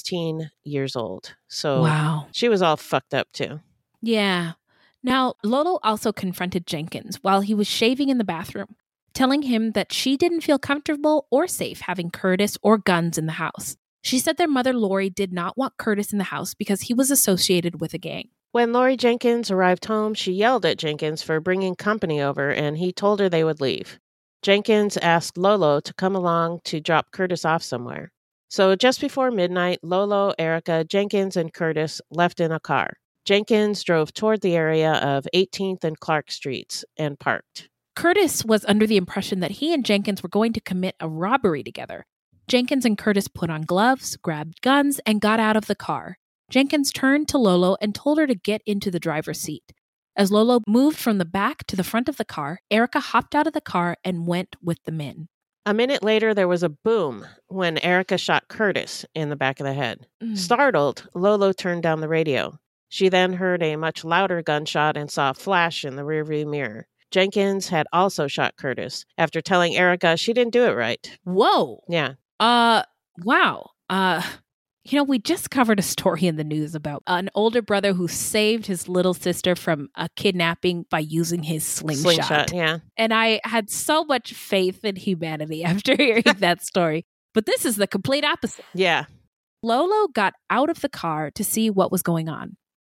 16 years old. So wow. She was all fucked up too. Yeah. Now, Lolo also confronted Jenkins while he was shaving in the bathroom, telling him that she didn't feel comfortable or safe having Curtis or guns in the house. She said their mother, Lori, did not want Curtis in the house because he was associated with a gang. When Lori Jenkins arrived home, she yelled at Jenkins for bringing company over, and he told her they would leave. Jenkins asked Lolo to come along to drop Curtis off somewhere. So just before midnight, Lolo, Erica, Jenkins, and Curtis left in a car. Jenkins drove toward the area of 18th and Clark Streets and parked. Curtis was under the impression that he and Jenkins were going to commit a robbery together. Jenkins and Curtis put on gloves, grabbed guns, and got out of the car. Jenkins turned to Lolo and told her to get into the driver's seat. As Lolo moved from the back to the front of the car, Erica hopped out of the car and went with the men. A minute later, there was a boom when Erica shot Curtis in the back of the head. Startled, Lolo turned down the radio. She then heard a much louder gunshot and saw a flash in the rearview mirror. Jenkins had also shot Curtis after telling Erica she didn't do it right. Whoa. Yeah. Wow. We just covered a story in the news about an older brother who saved his little sister from a kidnapping by using his slingshot. Yeah. And I had so much faith in humanity after hearing that story. But this is the complete opposite. Yeah. Lolo got out of the car to see what was going on.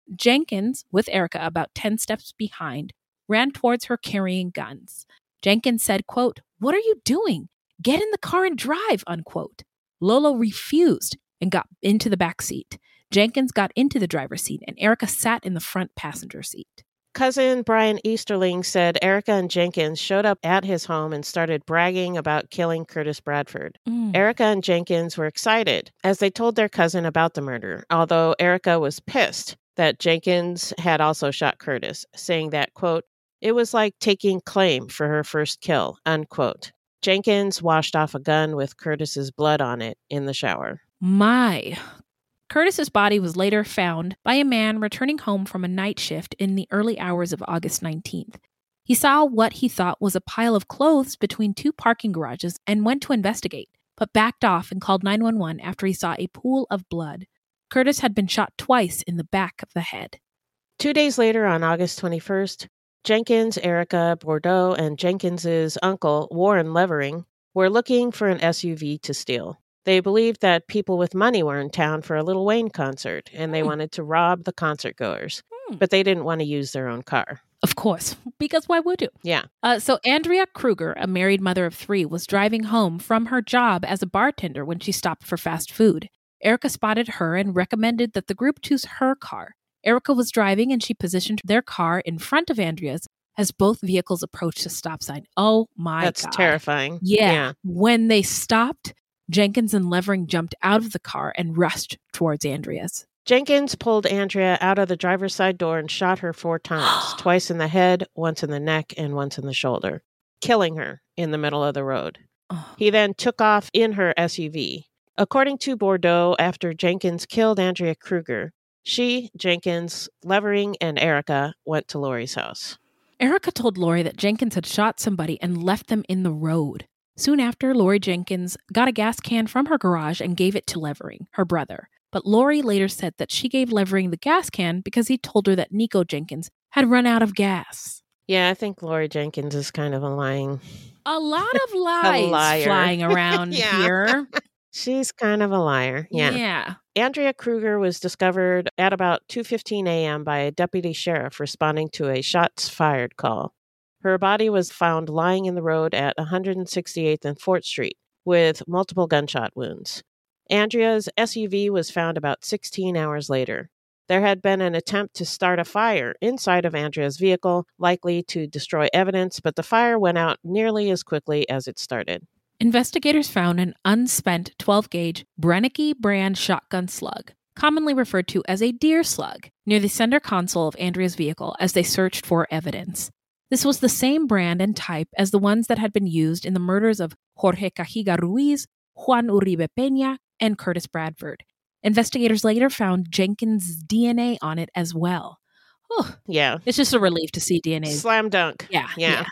Jenkins, with Erica about 10 steps behind, ran towards her carrying guns. Jenkins said, quote, "What are you doing? Get in the car and drive," unquote. Lolo refused and got into the back seat. Jenkins got into the driver's seat and Erica sat in the front passenger seat. Cousin Brian Easterling said Erica and Jenkins showed up at his home and started bragging about killing Curtis Bradford. Erica and Jenkins were excited as they told their cousin about the murder, although Erica was pissed that Jenkins had also shot Curtis, saying that, quote, "It was like taking claim for her first kill," unquote. Jenkins washed off a gun with Curtis's blood on it in the shower. My. Curtis's body was later found by a man returning home from a night shift in the early hours of August 19th. He saw what he thought was a pile of clothes between two parking garages and went to investigate, but backed off and called 911 after he saw a pool of blood. Curtis had been shot twice in the back of the head. 2 days later, on August 21st, Jenkins, Erica, Bordeaux, and Jenkins's uncle, Warren Levering, were looking for an SUV to steal. They believed that people with money were in town for a Lil Wayne concert, and they wanted to rob the concert goers, but they didn't want to use their own car. Of course, because why would you? Yeah. So Andrea Kruger, a married mother of 3, was driving home from her job as a bartender when she stopped for fast food. Erica spotted her and recommended that the group choose her car. Erica was driving and she positioned their car in front of Andrea's as both vehicles approached a stop sign. Oh my God. That's terrifying. Yeah. When they stopped, Jenkins and Levering jumped out of the car and rushed towards Andrea's. Jenkins pulled Andrea out of the driver's side door and shot her 4 times, twice in the head, once in the neck, and once in the shoulder, killing her in the middle of the road. He then took off in her SUV. According to Bordeaux, after Jenkins killed Andrea Kruger, she, Jenkins, Levering, and Erica went to Lori's house. Erica told Lori that Jenkins had shot somebody and left them in the road. Soon after, Lori Jenkins got a gas can from her garage and gave it to Levering, her brother. But Lori later said that she gave Levering the gas can because he told her that Nico Jenkins had run out of gas. Yeah, I think Lori Jenkins is kind of a lying... A lot of lies flying around here. She's kind of a liar. Yeah. Andrea Kruger was discovered at about 2:15 a.m. by a deputy sheriff responding to a shots fired call. Her body was found lying in the road at 168th and 4th Street with multiple gunshot wounds. Andrea's SUV was found about 16 hours later. There had been an attempt to start a fire inside of Andrea's vehicle, likely to destroy evidence, but the fire went out nearly as quickly as it started. Investigators found an unspent 12-gauge Brennecke brand shotgun slug, commonly referred to as a deer slug, near the center console of Andrea's vehicle as they searched for evidence. This was the same brand and type as the ones that had been used in the murders of Jorge Cajiga Ruiz, Juan Uribe Peña, and Curtis Bradford. Investigators later found Jenkins' DNA on it as well. Oh, yeah. It's just a relief to see DNA. Slam dunk. Yeah.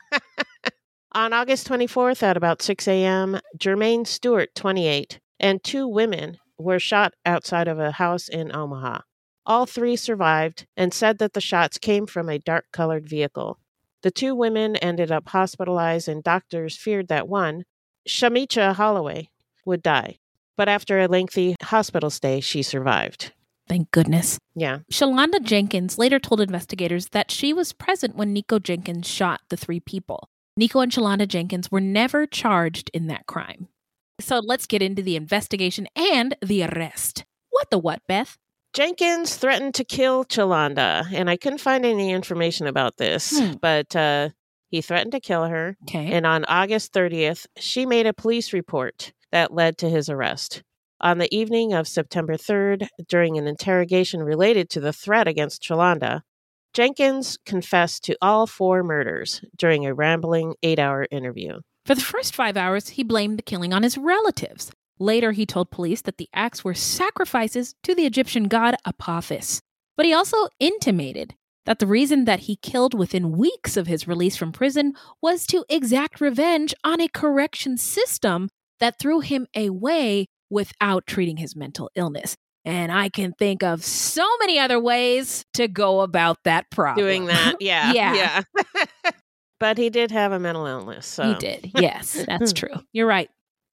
On August 24th at about 6 a.m., Jermaine Stewart, 28, and 2 women were shot outside of a house in Omaha. All 3 survived and said that the shots came from a dark-colored vehicle. The 2 women ended up hospitalized, and doctors feared that one, Shamicha Holloway, would die. But after a lengthy hospital stay, she survived. Thank goodness. Yeah. Shalonda Jenkins later told investigators that she was present when Nico Jenkins shot the 3 people. Nico and Shalonda Jenkins were never charged in that crime. So let's get into the investigation and the arrest. What the what, Beth? Jenkins threatened to kill Shalonda, and I couldn't find any information about this, but he threatened to kill her. Okay. And on August 30th, she made a police report that led to his arrest. On the evening of September 3rd, during an interrogation related to the threat against Shalonda, Jenkins confessed to all 4 murders during a rambling 8-hour interview. For the first 5 hours, he blamed the killing on his relatives. Later, he told police that the acts were sacrifices to the Egyptian god Apophis. But he also intimated that the reason that he killed within weeks of his release from prison was to exact revenge on a correction system that threw him away without treating his mental illness. And I can think of so many other ways to go about that problem. Doing that, yeah. Yeah. But he did have a mental illness. So. He did, yes, that's true. You're right.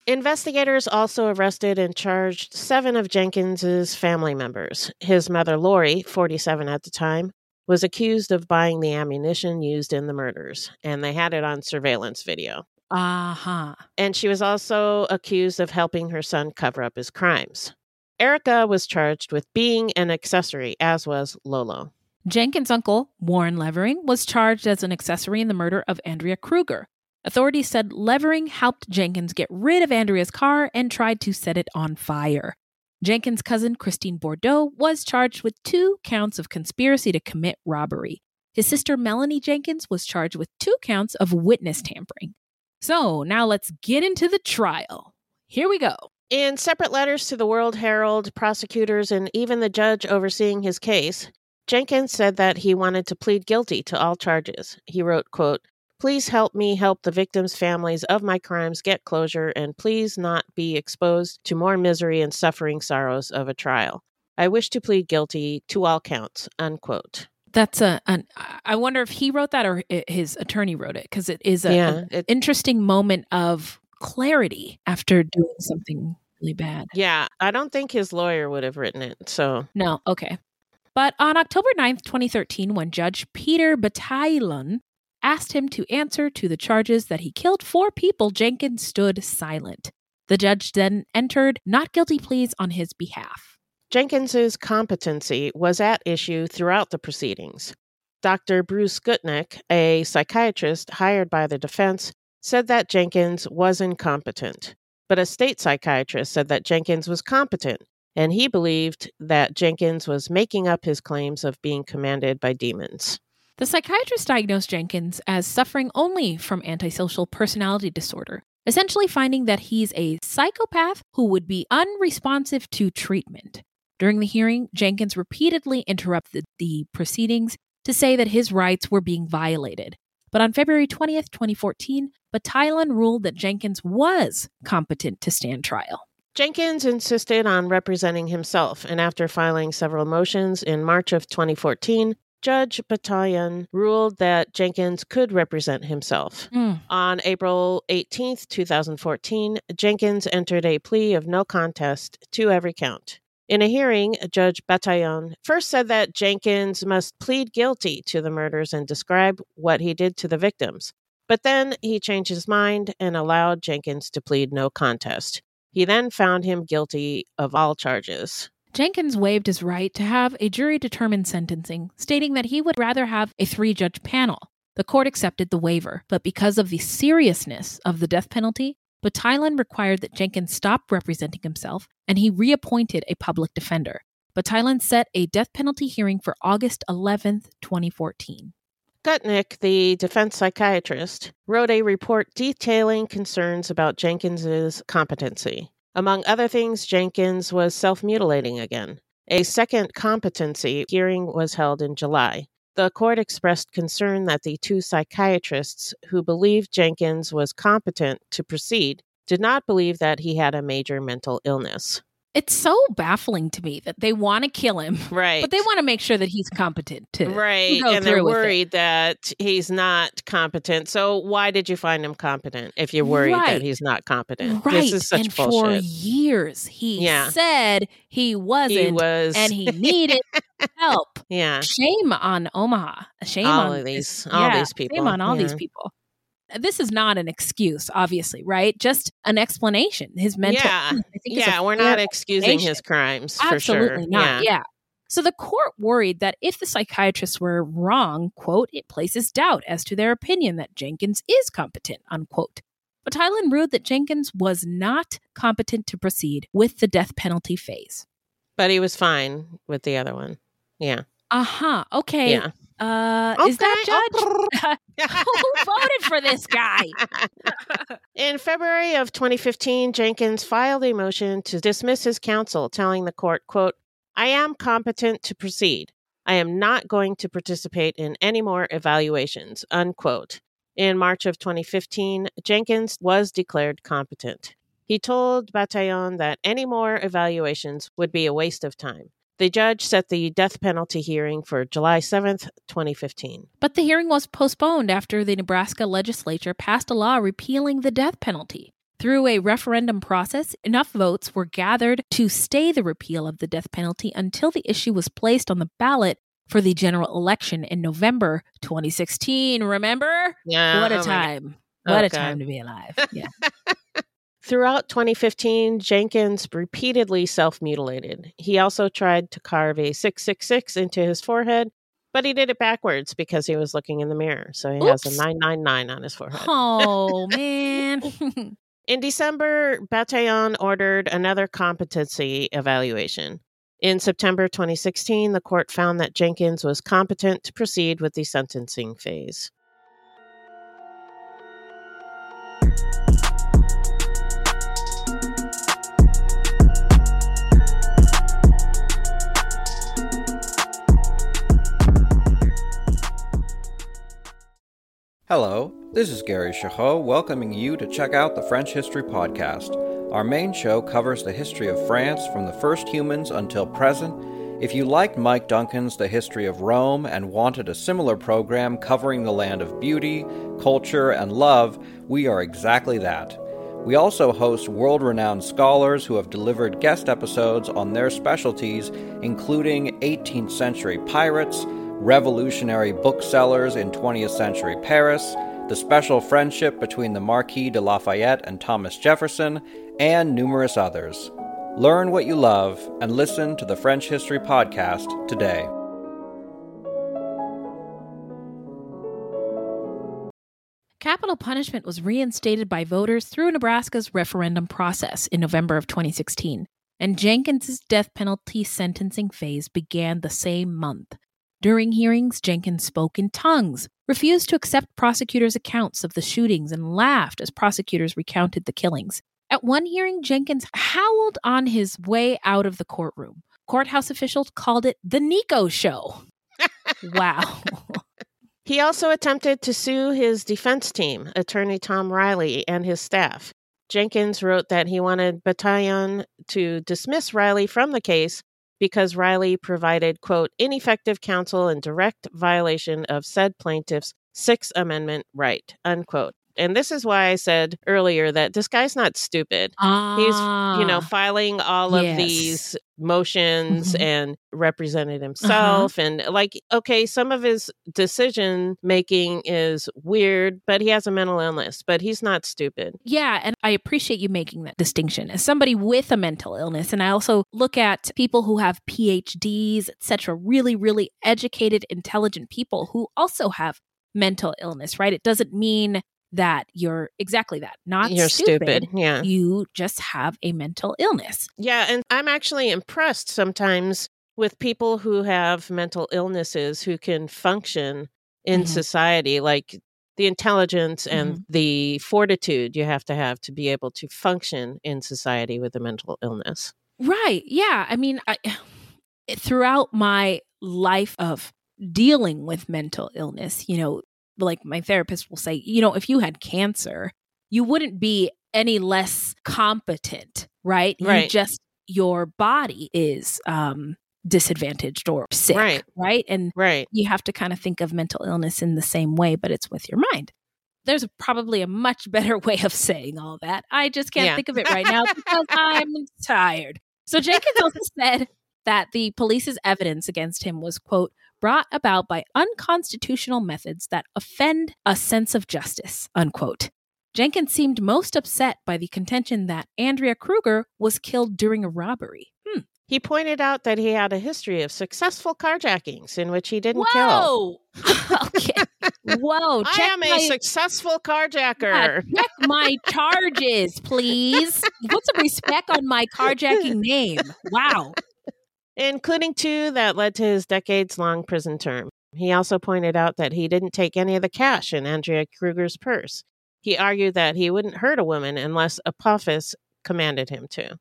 Investigators also arrested and charged 7 of Jenkins's family members. His mother, Lori, 47 at the time, was accused of buying the ammunition used in the murders, and they had it on surveillance video. Uh-huh. And she was also accused of helping her son cover up his crimes. Erica was charged with being an accessory, as was Lolo. Jenkins' uncle, Warren Levering, was charged as an accessory in the murder of Andrea Kruger. Authorities said Levering helped Jenkins get rid of Andrea's car and tried to set it on fire. Jenkins' cousin, Christine Bordeaux, was charged with 2 counts of conspiracy to commit robbery. His sister, Melanie Jenkins, was charged with 2 counts of witness tampering. So now let's get into the trial. Here we go. In separate letters to the World Herald, prosecutors, and even the judge overseeing his case, Jenkins said that he wanted to plead guilty to all charges. He wrote, quote, "Please help me help the victims' families of my crimes get closure, and please not be exposed to more misery and suffering sorrows of a trial. I wish to plead guilty to all counts," unquote. That's I wonder if he wrote that or his attorney wrote it, because it is an interesting moment of clarity after doing something really bad. Yeah, I don't think his lawyer would have written it, so. No, okay. But on October 9th, 2013, when Judge Peter Bataillon asked him to answer to the charges that he killed 4 people, Jenkins stood silent. The judge then entered not guilty pleas on his behalf. Jenkins's competency was at issue throughout the proceedings. Dr. Bruce Gutnick, a psychiatrist hired by the defense, said that Jenkins was incompetent. But a state psychiatrist said that Jenkins was competent, and he believed that Jenkins was making up his claims of being commanded by demons. The psychiatrist diagnosed Jenkins as suffering only from antisocial personality disorder, essentially finding that he's a psychopath who would be unresponsive to treatment. During the hearing, Jenkins repeatedly interrupted the proceedings to say that his rights were being violated. But on February 20th, 2014, Bataillon ruled that Jenkins was competent to stand trial. Jenkins insisted on representing himself, and after filing several motions in March of 2014, Judge Bataillon ruled that Jenkins could represent himself. On April 18th, 2014, Jenkins entered a plea of no contest to every count. In a hearing, Judge Bataillon first said that Jenkins must plead guilty to the murders and describe what he did to the victims. But then he changed his mind and allowed Jenkins to plead no contest. He then found him guilty of all charges. Jenkins waived his right to have a jury determine sentencing, stating that he would rather have a 3-judge panel. The court accepted the waiver, but because of the seriousness of the death penalty, Bataillon required that Jenkins stop representing himself, and he reappointed a public defender. Bataillon set a death penalty hearing for August 11th, 2014. Gutnick, the defense psychiatrist, wrote a report detailing concerns about Jenkins's competency. Among other things, Jenkins was self-mutilating again. A second competency hearing was held in July. The court expressed concern that the 2 psychiatrists who believed Jenkins was competent to proceed did not believe that he had a major mental illness. It's so baffling to me that they want to kill him, right? But they want to make sure that he's competent to right, go and through they're with worried that he's not competent. So why did you find him competent if you're worried that he's not competent? Right, This is such and bullshit. for years he said he wasn't, and he needed help. Yeah, shame on Omaha. Shame all on of these people. Shame on all these people. This is not an excuse, obviously, right? Just an explanation. His mental illness, I think, is a we're fair not excusing explanation. his crimes, for sure. Absolutely not, yeah. So the court worried that if the psychiatrists were wrong, quote, it places doubt as to their opinion that Jenkins is competent, unquote. Bataillon ruled that Jenkins was not competent to proceed with the death penalty phase. But he was fine with the other one. Yeah. Okay. Yeah. Is that judge? Who voted for this guy? In February of 2015, Jenkins filed a motion to dismiss his counsel, telling the court, quote, "I am competent to proceed. I am not going to participate in any more evaluations," unquote. In March of 2015, Jenkins was declared competent. He told Bataillon that any more evaluations would be a waste of time. The judge set the death penalty hearing for July 7th, 2015. But the hearing was postponed after the Nebraska legislature passed a law repealing the death penalty. Through a referendum process, enough votes were gathered to stay the repeal of the death penalty until the issue was placed on the ballot for the general election in November 2016. Remember? Yeah. What a time. What a time to be alive. Yeah. Throughout 2015, Jenkins repeatedly self-mutilated. He also tried to carve a 666 into his forehead, but he did it backwards because he was looking in the mirror. So he has a 999 on his forehead. Oh, man. In December, Bataillon ordered another competency evaluation. In September 2016, the court found that Jenkins was competent to proceed with the sentencing phase. Hello, this is Gary Chahot welcoming you to check out the French History Podcast. Our main show covers the history of France from the first humans until present. If you liked Mike Duncan's The History of Rome and wanted a similar program covering the land of beauty, culture, and love, we are exactly that. We also host world-renowned scholars who have delivered guest episodes on their specialties, including 18th century pirates, revolutionary booksellers in 20th century Paris, the special friendship between the Marquis de Lafayette and Thomas Jefferson, and numerous others. Learn what you love and listen to the French History Podcast today. Capital punishment was reinstated by voters through Nebraska's referendum process in November of 2016, and Jenkins' death penalty sentencing phase began the same month. During hearings, Jenkins spoke in tongues, refused to accept prosecutors' accounts of the shootings, and laughed as prosecutors recounted the killings. At one hearing, Jenkins howled on his way out of the courtroom. Courthouse officials called it the Nico Show. Wow. He also attempted to sue his defense team, attorney Tom Riley, and his staff. Jenkins wrote that he wanted Bataillon to dismiss Riley from the case because Riley provided, quote, ineffective counsel in direct violation of said plaintiff's Sixth Amendment right, unquote. And this is why I said earlier that this guy's not stupid. He's, filing all of these motions and represented himself. And some of his decision making is weird, but he has a mental illness, but he's not stupid. Yeah. And I appreciate you making that distinction as somebody with a mental illness. And I also look at people who have PhDs, etc., really, really educated, intelligent people who also have mental illness, right? It doesn't mean that you're exactly that. You're stupid. Yeah. You just have a mental illness. Yeah. And I'm actually impressed sometimes with people who have mental illnesses who can function in society, like the intelligence and the fortitude you have to be able to function in society with a mental illness. Right. Yeah. I mean, throughout my life of dealing with mental illness, like my therapist will say, if you had cancer, you wouldn't be any less competent, right? Right. Your body is disadvantaged or sick, right? And you have to kind of think of mental illness in the same way, but it's with your mind. There's probably a much better way of saying all that. I just can't think of it right now because I'm tired. So Jenkins also said that the police's evidence against him was, quote, brought about by unconstitutional methods that offend a sense of justice, unquote. Jenkins seemed most upset by the contention that Andrea Kruger was killed during a robbery. He pointed out that he had a history of successful carjackings in which he didn't kill. Okay. Whoa. I am a successful carjacker. Yeah, check my charges, please. Put some respect on my carjacking name. Wow. Including 2 that led to his decades-long prison term. He also pointed out that he didn't take any of the cash in Andrea Kruger's purse. He argued that he wouldn't hurt a woman unless Apophis commanded him to.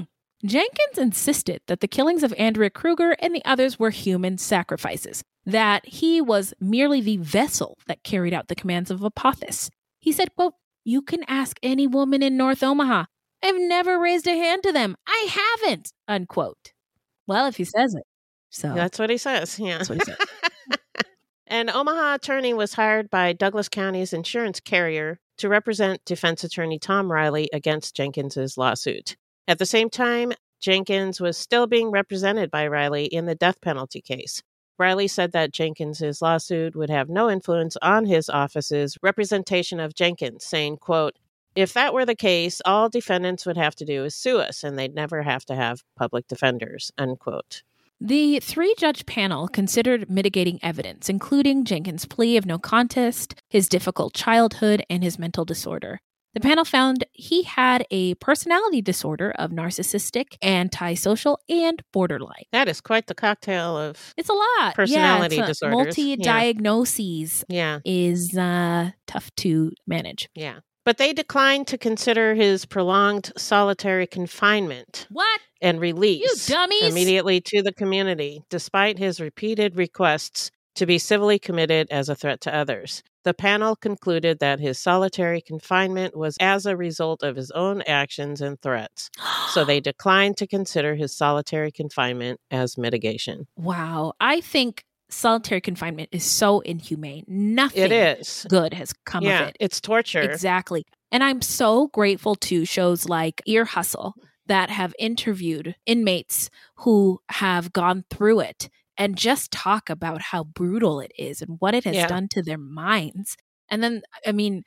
Jenkins insisted that the killings of Andrea Kruger and the others were human sacrifices, that he was merely the vessel that carried out the commands of Apophis. He said, quote, you can ask any woman in North Omaha. I've never raised a hand to them. I haven't, unquote. Well, if he says it. So that's what he says. Yeah. That's what he says. An Omaha attorney was hired by Douglas County's insurance carrier to represent defense attorney Tom Riley against Jenkins's lawsuit. At the same time, Jenkins was still being represented by Riley in the death penalty case. Riley said that Jenkins's lawsuit would have no influence on his office's representation of Jenkins, saying, quote, "If that were the case, all defendants would have to do is sue us, and they'd never have to have public defenders," unquote. The 3-judge panel considered mitigating evidence, including Jenkins' plea of no contest, his difficult childhood, and his mental disorder. The panel found he had a personality disorder of narcissistic, antisocial, and borderline. That is quite the cocktail of It's a lot. personality yeah, disorders. Multi-diagnoses is tough to manage. Yeah. But they declined to consider his prolonged solitary confinement. What? And release You dummies! immediately to the community, despite his repeated requests to be civilly committed as a threat to others. The panel concluded that his solitary confinement was as a result of his own actions and threats. So they declined to consider his solitary confinement as mitigation. Wow. I think solitary confinement is so inhumane. Nothing It is. good has come of it. It's torture. Exactly. And I'm so grateful to shows like Ear Hustle that have interviewed inmates who have gone through it and just talk about how brutal it is and what it has done to their minds. And then, I mean,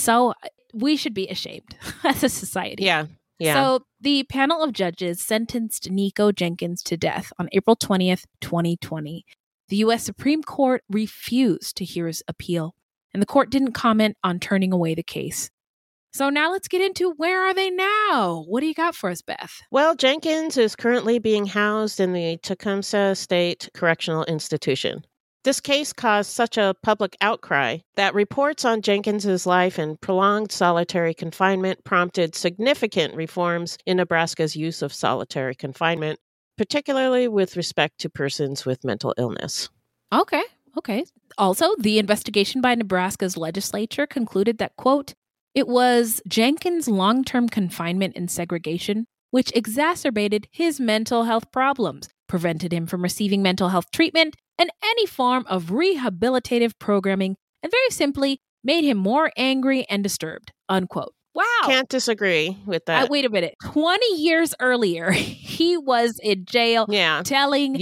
we should be ashamed as a society. Yeah. Yeah. So the panel of judges sentenced Nico Jenkins to death on April 20th, 2020. The U.S. Supreme Court refused to hear his appeal, and the court didn't comment on turning away the case. So now let's get into where are they now? What do you got for us, Beth? Well, Jenkins is currently being housed in the Tecumseh State Correctional Institution. This case caused such a public outcry that reports on Jenkins's life and prolonged solitary confinement prompted significant reforms in Nebraska's use of solitary confinement, particularly with respect to persons with mental illness. Okay. Also, the investigation by Nebraska's legislature concluded that, quote, "It was Jenkins' long-term confinement and segregation which exacerbated his mental health problems, prevented him from receiving mental health treatment and any form of rehabilitative programming, and very simply made him more angry and disturbed," unquote. Wow. Can't disagree with that. Wait a minute. 20 years earlier, he was in jail telling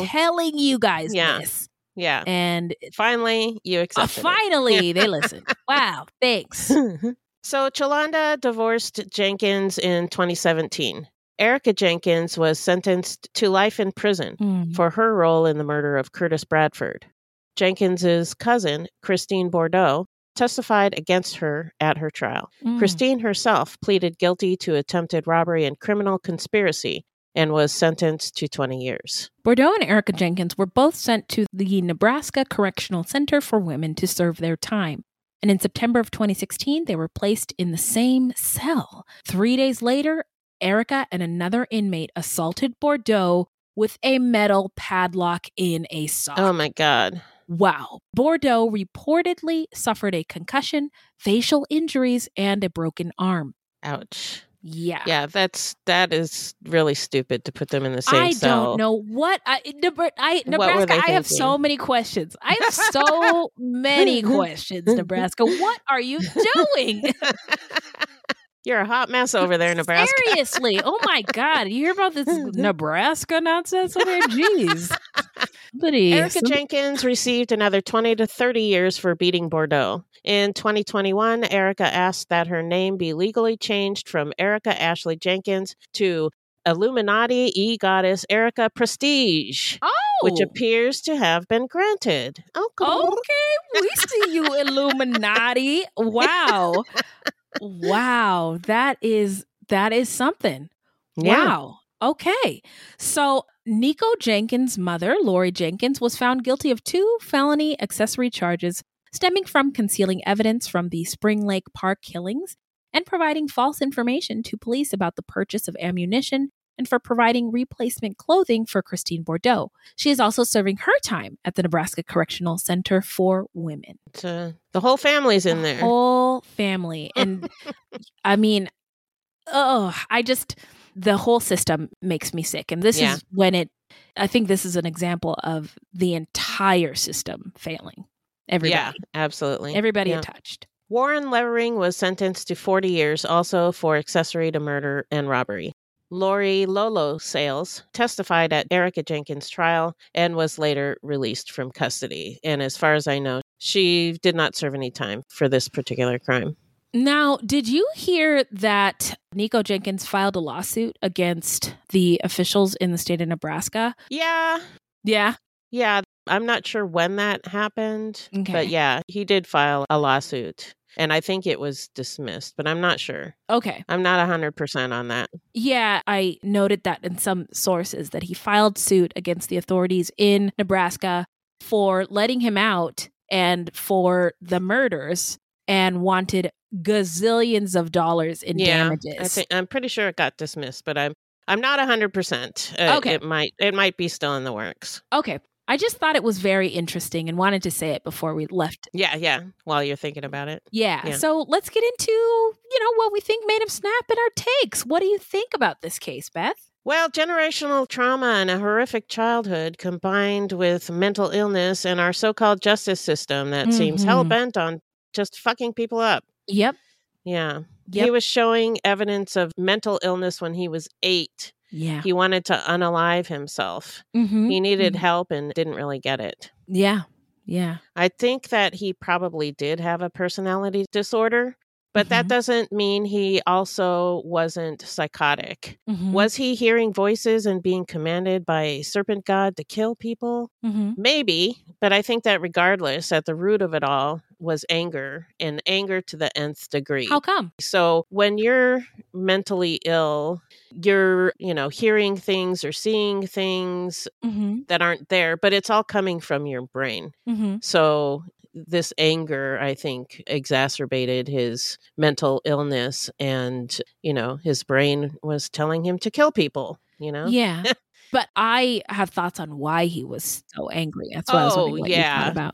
you guys this. Yeah. And finally, you accepted finally, they listened. Wow. Thanks. So Cholanda divorced Jenkins in 2017. Erica Jenkins was sentenced to life in prison for her role in the murder of Curtis Bradford. Jenkins's cousin, Christine Bordeaux, testified against her at her trial. Christine herself pleaded guilty to attempted robbery and criminal conspiracy and was sentenced to 20 years. Bordeaux and Erica Jenkins were both sent to the Nebraska Correctional Center for Women to serve their time. And in September of 2016, they were placed in the same cell. 3 days later, Erica and another inmate assaulted Bordeaux with a metal padlock in a sock. Oh my God. Wow. Bordeaux reportedly suffered a concussion, facial injuries, and a broken arm. Ouch. Yeah. Yeah, that is really stupid to put them in the same cell. I don't know what Nebraska, I have so many questions. I have so many questions, Nebraska. What are you doing? You're a hot mess over there, Nebraska. Seriously. Oh my God. You hear about this Nebraska nonsense over here? Jeez. Erica Jenkins received another 20 to 30 years for beating Bordeaux. In 2021, Erica asked that her name be legally changed from Erica Ashley Jenkins to Illuminati E-Goddess Erica Prestige, which appears to have been granted. Okay, we see you, Illuminati. Wow. Wow, that is something. Yeah. Wow. Okay. So Nico Jenkins' mother, Lori Jenkins, was found guilty of 2 felony accessory charges stemming from concealing evidence from the Spring Lake Park killings and providing false information to police about the purchase of ammunition and for providing replacement clothing for Christine Bordeaux. She is also serving her time at the Nebraska Correctional Center for Women. The whole family's in there. Whole family. And I mean, the whole system makes me sick. And this is when I think this is an example of the entire system failing. Everybody. Yeah, absolutely. Everybody touched. Warren Levering was sentenced to 40 years also for accessory to murder and robbery. Lori Lolo Sales testified at Erica Jenkins' trial and was later released from custody. And as far as I know, she did not serve any time for this particular crime. Now, did you hear that Nico Jenkins filed a lawsuit against the officials in the state of Nebraska? Yeah. Yeah? Yeah. I'm not sure when that happened, Okay. but yeah, he did file a lawsuit. And I think it was dismissed, but I'm not sure. Okay. I'm not 100% on that. Yeah, I noted that in some sources that he filed suit against the authorities in Nebraska for letting him out and for the murders and wanted gazillions of dollars in damages. I'm pretty sure it got dismissed, but I'm not 100%. Okay. It might be still in the works. Okay. I just thought it was very interesting and wanted to say it before we left. Yeah. While you're thinking about it. Yeah. So let's get into, what we think made him snap in our takes. What do you think about this case, Beth? Well, generational trauma and a horrific childhood combined with mental illness and our so-called justice system that seems hell-bent on just fucking people up. Yep. Yeah. Yep. He was showing evidence of mental illness when he was 8. Yeah. He wanted to unalive himself. He needed help and didn't really get it. Yeah. Yeah. I think that he probably did have a personality disorder, but that doesn't mean he also wasn't psychotic. Was he hearing voices and being commanded by a serpent god to kill people? Maybe, but I think that regardless, at the root of it all was anger, and anger to the nth degree. How come? So when you're mentally ill, you're, hearing things or seeing things that aren't there, but it's all coming from your brain. So this anger, I think, exacerbated his mental illness, and, his brain was telling him to kill people, Yeah. But I have thoughts on why he was so angry. That's what I was wondering what you thought about.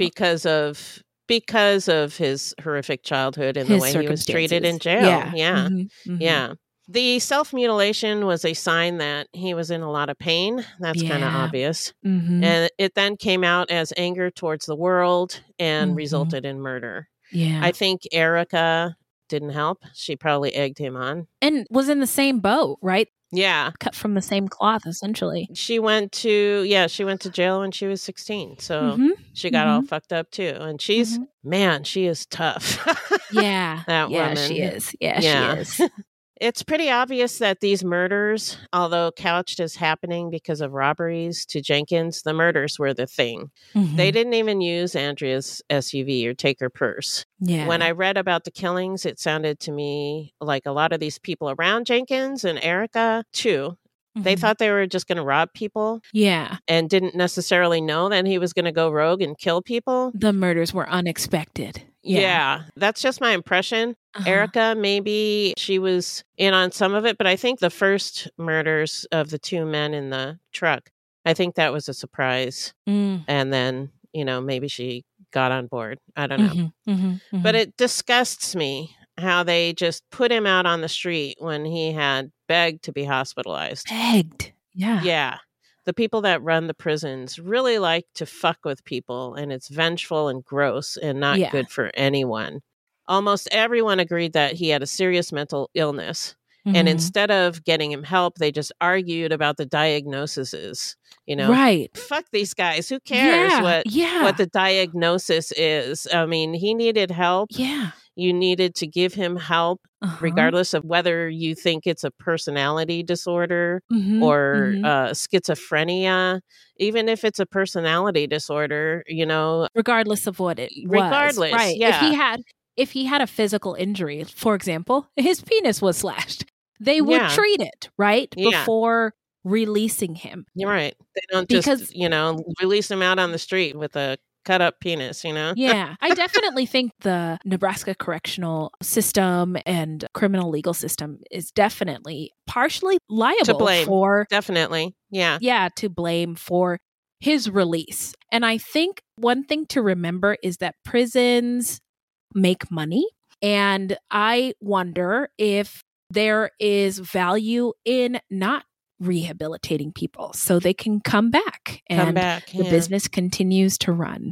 Because of his horrific childhood and the way he was treated in jail. Yeah. The self-mutilation was a sign that he was in a lot of pain. That's kind of obvious. And it then came out as anger towards the world and resulted in murder. Yeah. I think Erica didn't help. She probably egged him on. And was in the same boat, right? Yeah. Cut from the same cloth, essentially. She went to jail when she was 16. So she got all fucked up too. And she's, man, she is tough. Yeah. That woman. She is. Yeah, she is. It's pretty obvious that these murders, although couched as happening because of robberies to Jenkins, the murders were the thing. They didn't even use Andrea's SUV or take her purse. Yeah. When I read about the killings, it sounded to me like a lot of these people around Jenkins and Erica, too, they thought they were just going to rob people. Yeah. And didn't necessarily know that he was going to go rogue and kill people. The murders were unexpected. Yeah, that's just my impression. Erica, maybe she was in on some of it, but I think the first murders of the 2 men in the truck, I think that was a surprise. And then, maybe she got on board. I don't know. But it disgusts me how they just put him out on the street when he had begged to be hospitalized. Begged. Yeah. Yeah. The people that run the prisons really like to fuck with people, and it's vengeful and gross and not good for anyone. Almost everyone agreed that he had a serious mental illness. And instead of getting him help, they just argued about the diagnoses. Right. Fuck these guys. Who cares what the diagnosis is? I mean, he needed help. Yeah. You needed to give him help, regardless of whether you think it's a personality disorder or schizophrenia. Even if it's a personality disorder, regardless of what it was. Right. Yeah. If he had a physical injury, for example, his penis was slashed, they would treat it, right? Before releasing him. You're right. They don't just, release him out on the street with a cut up penis, Yeah. I definitely think the Nebraska correctional system and criminal legal system is definitely partially liable to blame. For definitely. Yeah. Yeah, to blame for his release. And I think one thing to remember is that prisons make money. And I wonder if there is value in not rehabilitating people so they can come back and the business continues to run.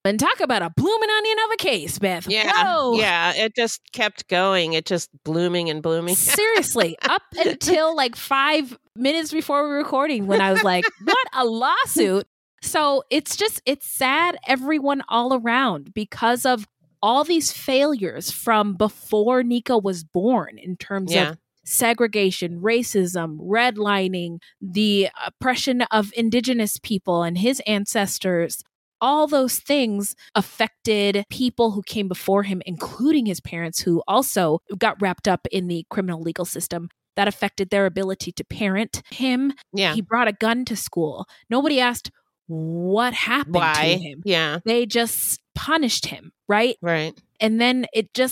And talk about a blooming onion of a case, Beth. Yeah. Whoa. Yeah. It just kept going. It just blooming and blooming. Seriously, up until like 5 minutes before we were recording when I was like, what a lawsuit. So it's sad, everyone all around, because of all these failures from before Nico was born in terms of segregation, racism, redlining, the oppression of indigenous people and his ancestors. All those things affected people who came before him, including his parents, who also got wrapped up in the criminal legal system. That affected their ability to parent him. Yeah. He brought a gun to school. Nobody asked what happened to him. Yeah. They just punished him, right? Right. And then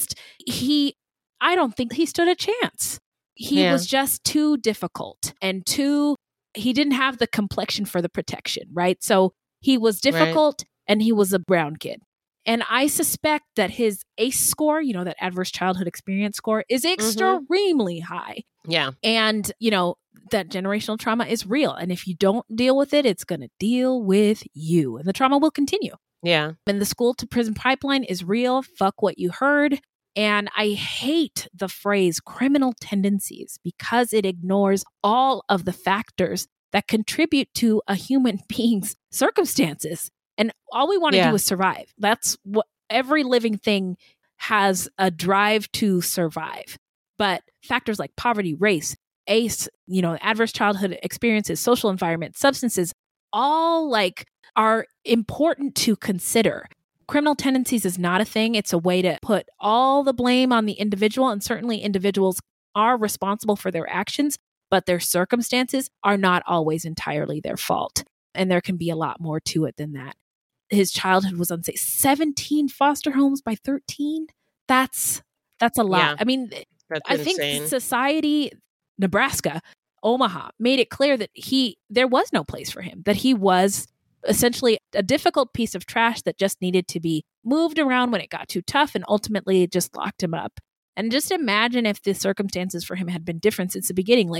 I don't think he stood a chance. He was just too difficult and he didn't have the complexion for the protection, right? So he was difficult and he was a brown kid. And I suspect that his ACE score, that adverse childhood experience score, is extremely high. Yeah. And, that generational trauma is real. And if you don't deal with it, it's going to deal with you. And the trauma will continue. Yeah. And the school to prison pipeline is real. Fuck what you heard. And I hate the phrase criminal tendencies because it ignores all of the factors that contribute to a human being's circumstances. And all we want to do is survive. That's what every living thing has, a drive to survive. But factors like poverty, race, ACE, adverse childhood experiences, social environment, substances, all are important to consider. Criminal tendencies is not a thing. It's a way to put all the blame on the individual. And certainly individuals are responsible for their actions, but their circumstances are not always entirely their fault. And there can be a lot more to it than that. His childhood was unsafe. 17 foster homes by 13. That's a lot. Yeah, I mean, I think society, Nebraska, Omaha, made it clear that there was no place for him, that he was essentially a difficult piece of trash that just needed to be moved around when it got too tough, and ultimately it just locked him up. And just imagine if the circumstances for him had been different since the beginning.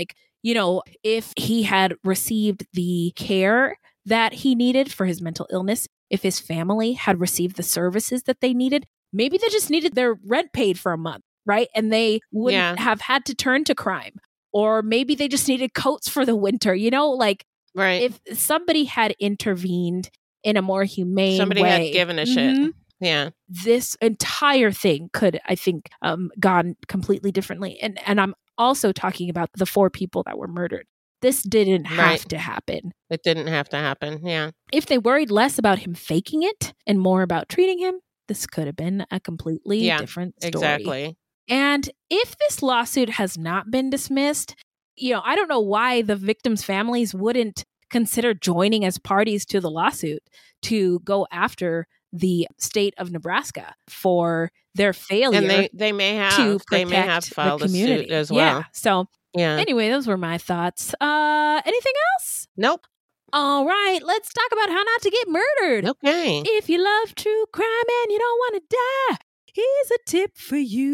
If he had received the care that he needed for his mental illness, if his family had received the services that they needed, maybe they just needed their rent paid for a month, right? And they wouldn't have had to turn to crime. Or maybe they just needed coats for the winter, right. If somebody had intervened in a more humane somebody way. Somebody had given a shit. Yeah. This entire thing could, I think, gone completely differently. And I'm also talking about the 4 people that were murdered. This didn't have to happen. It didn't have to happen. Yeah. If they worried less about him faking it and more about treating him, this could have been a completely different story. Exactly. And if this lawsuit has not been dismissed, I don't know why the victims' families wouldn't consider joining as parties to the lawsuit to go after the state of Nebraska for their failure. And they may have filed a suit as well. Yeah. So anyway, those were my thoughts. Anything else? Nope. All right, let's talk about how not to get murdered. Okay. If you love true crime and you don't want to die, here's a tip for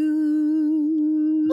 you.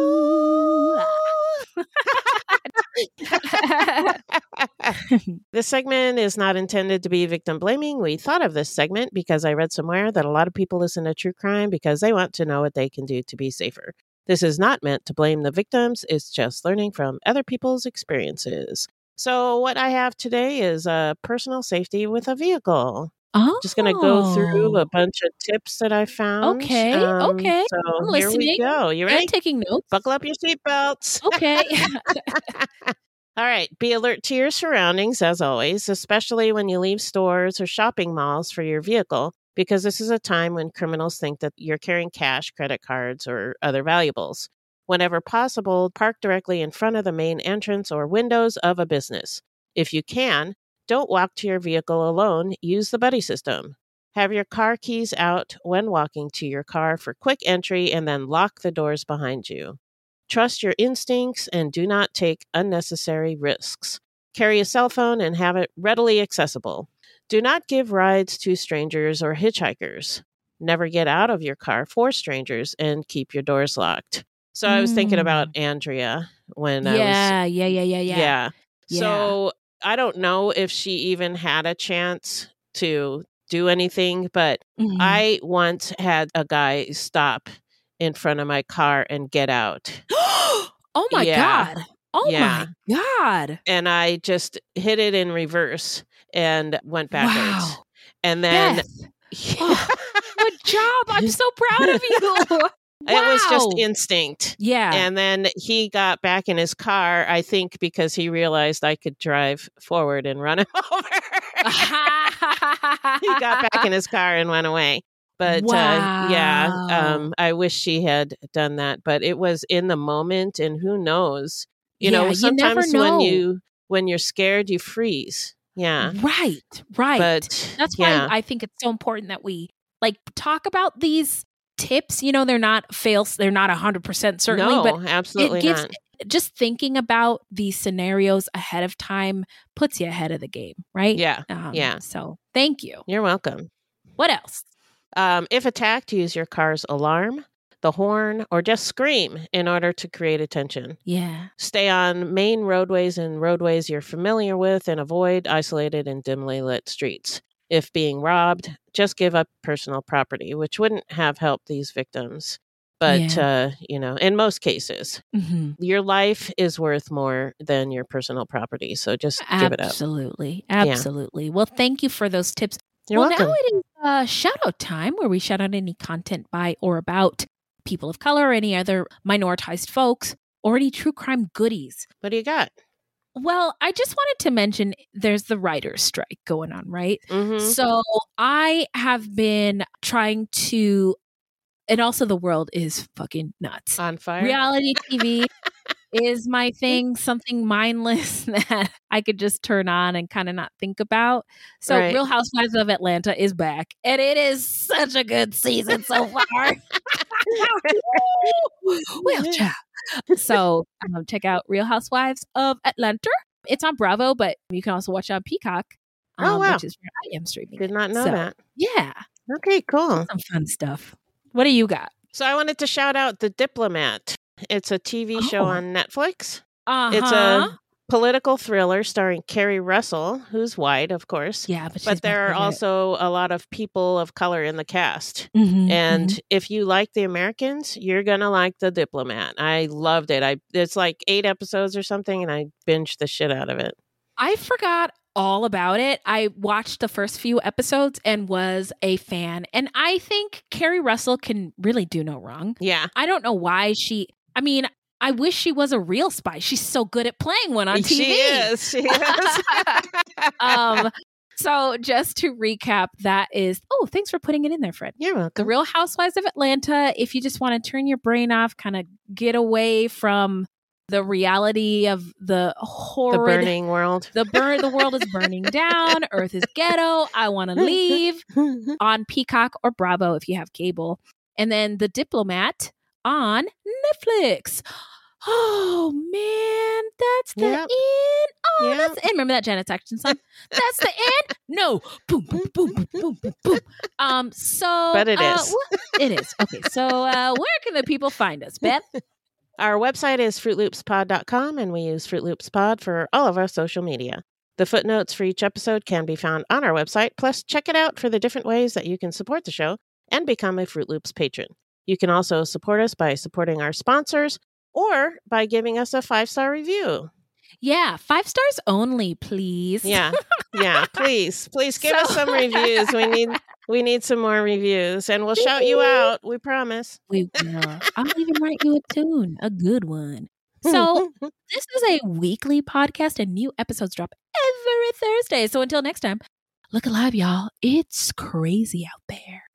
This segment is not intended to be victim blaming. We thought of this segment because I read somewhere that a lot of people listen to true crime because they want to know what they can do to be safer. This is not meant to blame the victims. It's just learning from other people's experiences. So what I have today is personal safety with a vehicle. Oh. Just going to go through a bunch of tips that I found. Okay. So I'm here we go. You ready? And taking notes. Buckle up your seatbelts. Okay. All right. Be alert to your surroundings, as always, especially when you leave stores or shopping malls for your vehicle, because this is a time when criminals think that you're carrying cash, credit cards, or other valuables. Whenever possible, park directly in front of the main entrance or windows of a business. If you can, don't walk to your vehicle alone. Use the buddy system. Have your car keys out when walking to your car for quick entry and then lock the doors behind you. Trust your instincts and do not take unnecessary risks. Carry a cell phone and have it readily accessible. Do not give rides to strangers or hitchhikers. Never get out of your car for strangers and keep your doors locked. So I was thinking about Andrea when I was... Yeah. So I don't know if she even had a chance to do anything, but Mhm. I once had a guy stop in front of my car and get out. Oh my Yeah. God. Oh Yeah. my God. And I just hit it in reverse and went backwards. Wow. And then Beth. Oh, good job. I'm so proud of you. it was just Wow. instinct. Yeah. And then he got back in his car, I think because he realized I could drive forward and run him over. He got back in his car and went away. But Wow. I wish she had done that. But it was in the moment, and who knows? You Yeah, know, you sometimes never know. when you're scared, you freeze. Yeah. Right. But That's yeah. why I think it's so important that we like talk about these tips. You know, they're not fails. They're not 100% certainly, No, but absolutely it gives not. just thinking about these scenarios ahead of time puts you ahead of the game, right? Yeah. Yeah. So thank you. You're welcome. What else? If attacked, use your car's alarm, the horn, or just scream in order to create attention. Yeah. Stay on main roadways and roadways you're familiar with and avoid isolated and dimly lit streets. If being robbed, just give up personal property, which wouldn't have helped these victims. But, in most cases, Mhm. your life is worth more than your personal property. So just give it up. Absolutely. Yeah. Absolutely. Well, thank you for those tips. You're welcome. Now it is shout out time where we shout out any content by or about people of color, or any other minoritized folks, or any true crime goodies. What do you got? Well, I just wanted to mention there's the writer's strike going on, right? Mhm. So I have been trying to, and also the world is fucking nuts. On fire? Reality TV is my thing, something mindless that I could just turn on and kind of not think about. So Right. Real Housewives of Atlanta is back, and it is such a good season so far. Well, child. So check out Real Housewives of Atlanta. It's on Bravo, but you can also watch it on Peacock, Oh, wow. which is where I am streaming. Did it. not know So, that. Yeah. Okay, cool. Some fun stuff. What do you got? So I wanted to shout out The Diplomat. It's a TV show Oh. on Netflix. Uh-huh. It's a political thriller starring Carrie Russell, who's white, of course. Yeah, but she's But there my are favorite. also a lot of people of color in the cast. Mhm, And mhm. if you like The Americans, you're going to like The Diplomat. I loved it. It's like 8 episodes or something, and I binged the shit out of it. I forgot all about it. I watched the first few episodes and was a fan. And I think Carrie Russell can really do no wrong. Yeah. I don't know why I wish she was a real spy. She's so good at playing one on TV. She is. She is. So just to recap, that is, thanks for putting it in there, Fred. You're welcome. The Real Housewives of Atlanta. If you just want to turn your brain off, kind of get away from the reality of the horrid, The burning world. The world is burning down. Earth is ghetto. I want to leave. On Peacock or Bravo if you have cable. And then The Diplomat on Netflix. Oh man, that's the end. Oh, that's the end. Remember that Janet Jackson song? That's the end. No, boom, boom, boom, boom, boom, boom, boom. But it is. It is. Okay, so where can the people find us, Beth? Our website is fruitloopspod.com, and we use Fruit Loops Pod for all of our social media. The footnotes for each episode can be found on our website. Plus, check it out for the different ways that you can support the show and become a Fruit Loops patron. You can also support us by supporting our sponsors or by giving us a 5-star review. Yeah, 5 stars only, please. Yeah, please give us some reviews. We need some more reviews, and we'll shout you out. We promise. We will. I'll even write you a tune, a good one. So this is a weekly podcast, and new episodes drop every Thursday. So until next time, look alive, y'all. It's crazy out there.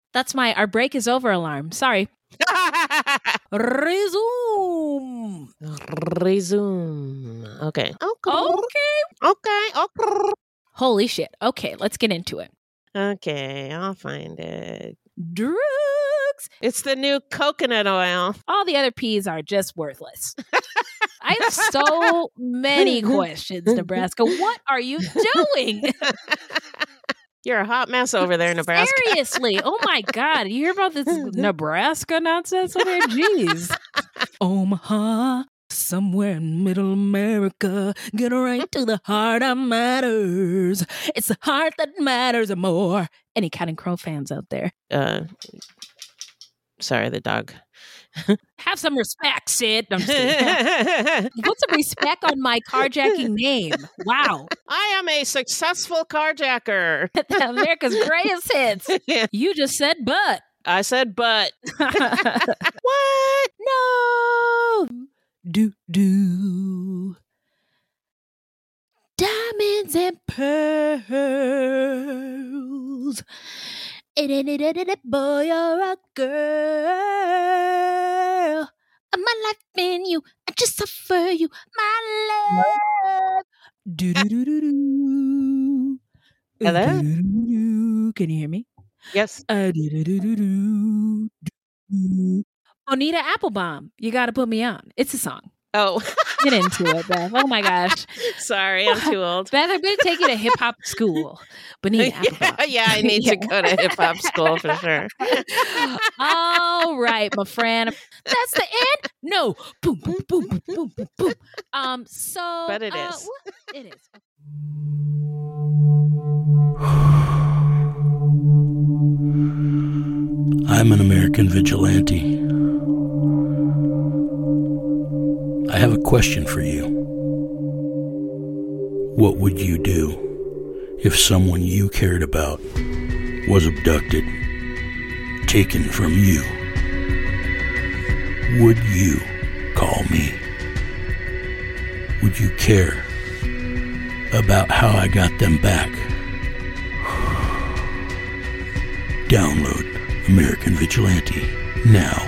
That's our break is over alarm. Sorry. Resume. Okay. Okay. Holy shit. Okay, let's get into it. Okay, I'll find it. Drugs. It's the new coconut oil. All the other P's are just worthless. I have so many questions, Nebraska. What are you doing? You're a hot mess over there, Nebraska. Seriously. Oh, my God. You hear about this Nebraska nonsense over here? Jeez. Omaha, somewhere in middle America. Get right to the heart of matters. It's the heart that matters more. Any Counting Crow fans out there? Sorry, the dog. Have some respect, Sid. I'm just kidding. Put some respect on my carjacking name. Wow. I am a successful carjacker. America's greatest hits. You just said but. I said but. What? No. Do. Diamonds and pearls. Boy or a girl. My life in you. I just offer you my love. Do. Hello? Can you hear me? Yes. Bonita Applebaum. You got to put me on. It's a song. Oh. Get into it, Beth. Oh, my gosh. Sorry, I'm too old. Beth, I'm going to take you to hip-hop school. Bonita Applebaum. Yeah, I need to go to hip-hop school for sure. All right, my friend. That's the end? No. Boom, boom, boom, boom, boom, boom, boom. But it is. It is. I'm an American vigilante. I have a question for you. What would you do if someone you cared about was abducted, taken from you? Would you call me? Would you care about how I got them back? Download American Vigilante now.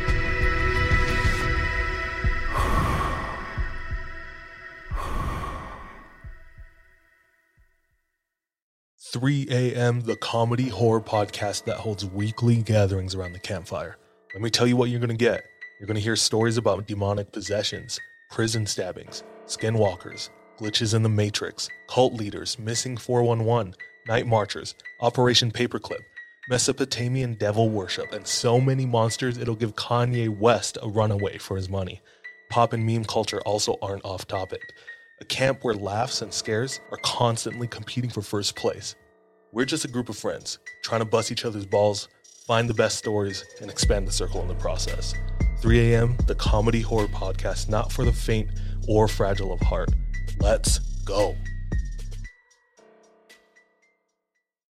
3 a.m., the comedy horror podcast that holds weekly gatherings around the campfire. Let me tell you what you're going to get. You're going to hear stories about demonic possessions, prison stabbings, skinwalkers, glitches in the Matrix, cult leaders, missing 411, night marchers, Operation Paperclip, Mesopotamian devil worship, and so many monsters it'll give Kanye West a runaway for his money. Pop and meme culture also aren't off topic. A camp where laughs and scares are constantly competing for first place. We're just a group of friends, trying to bust each other's balls, find the best stories, and expand the circle in the process. 3 a.m., the comedy horror podcast not for the faint or fragile of heart. Let's go.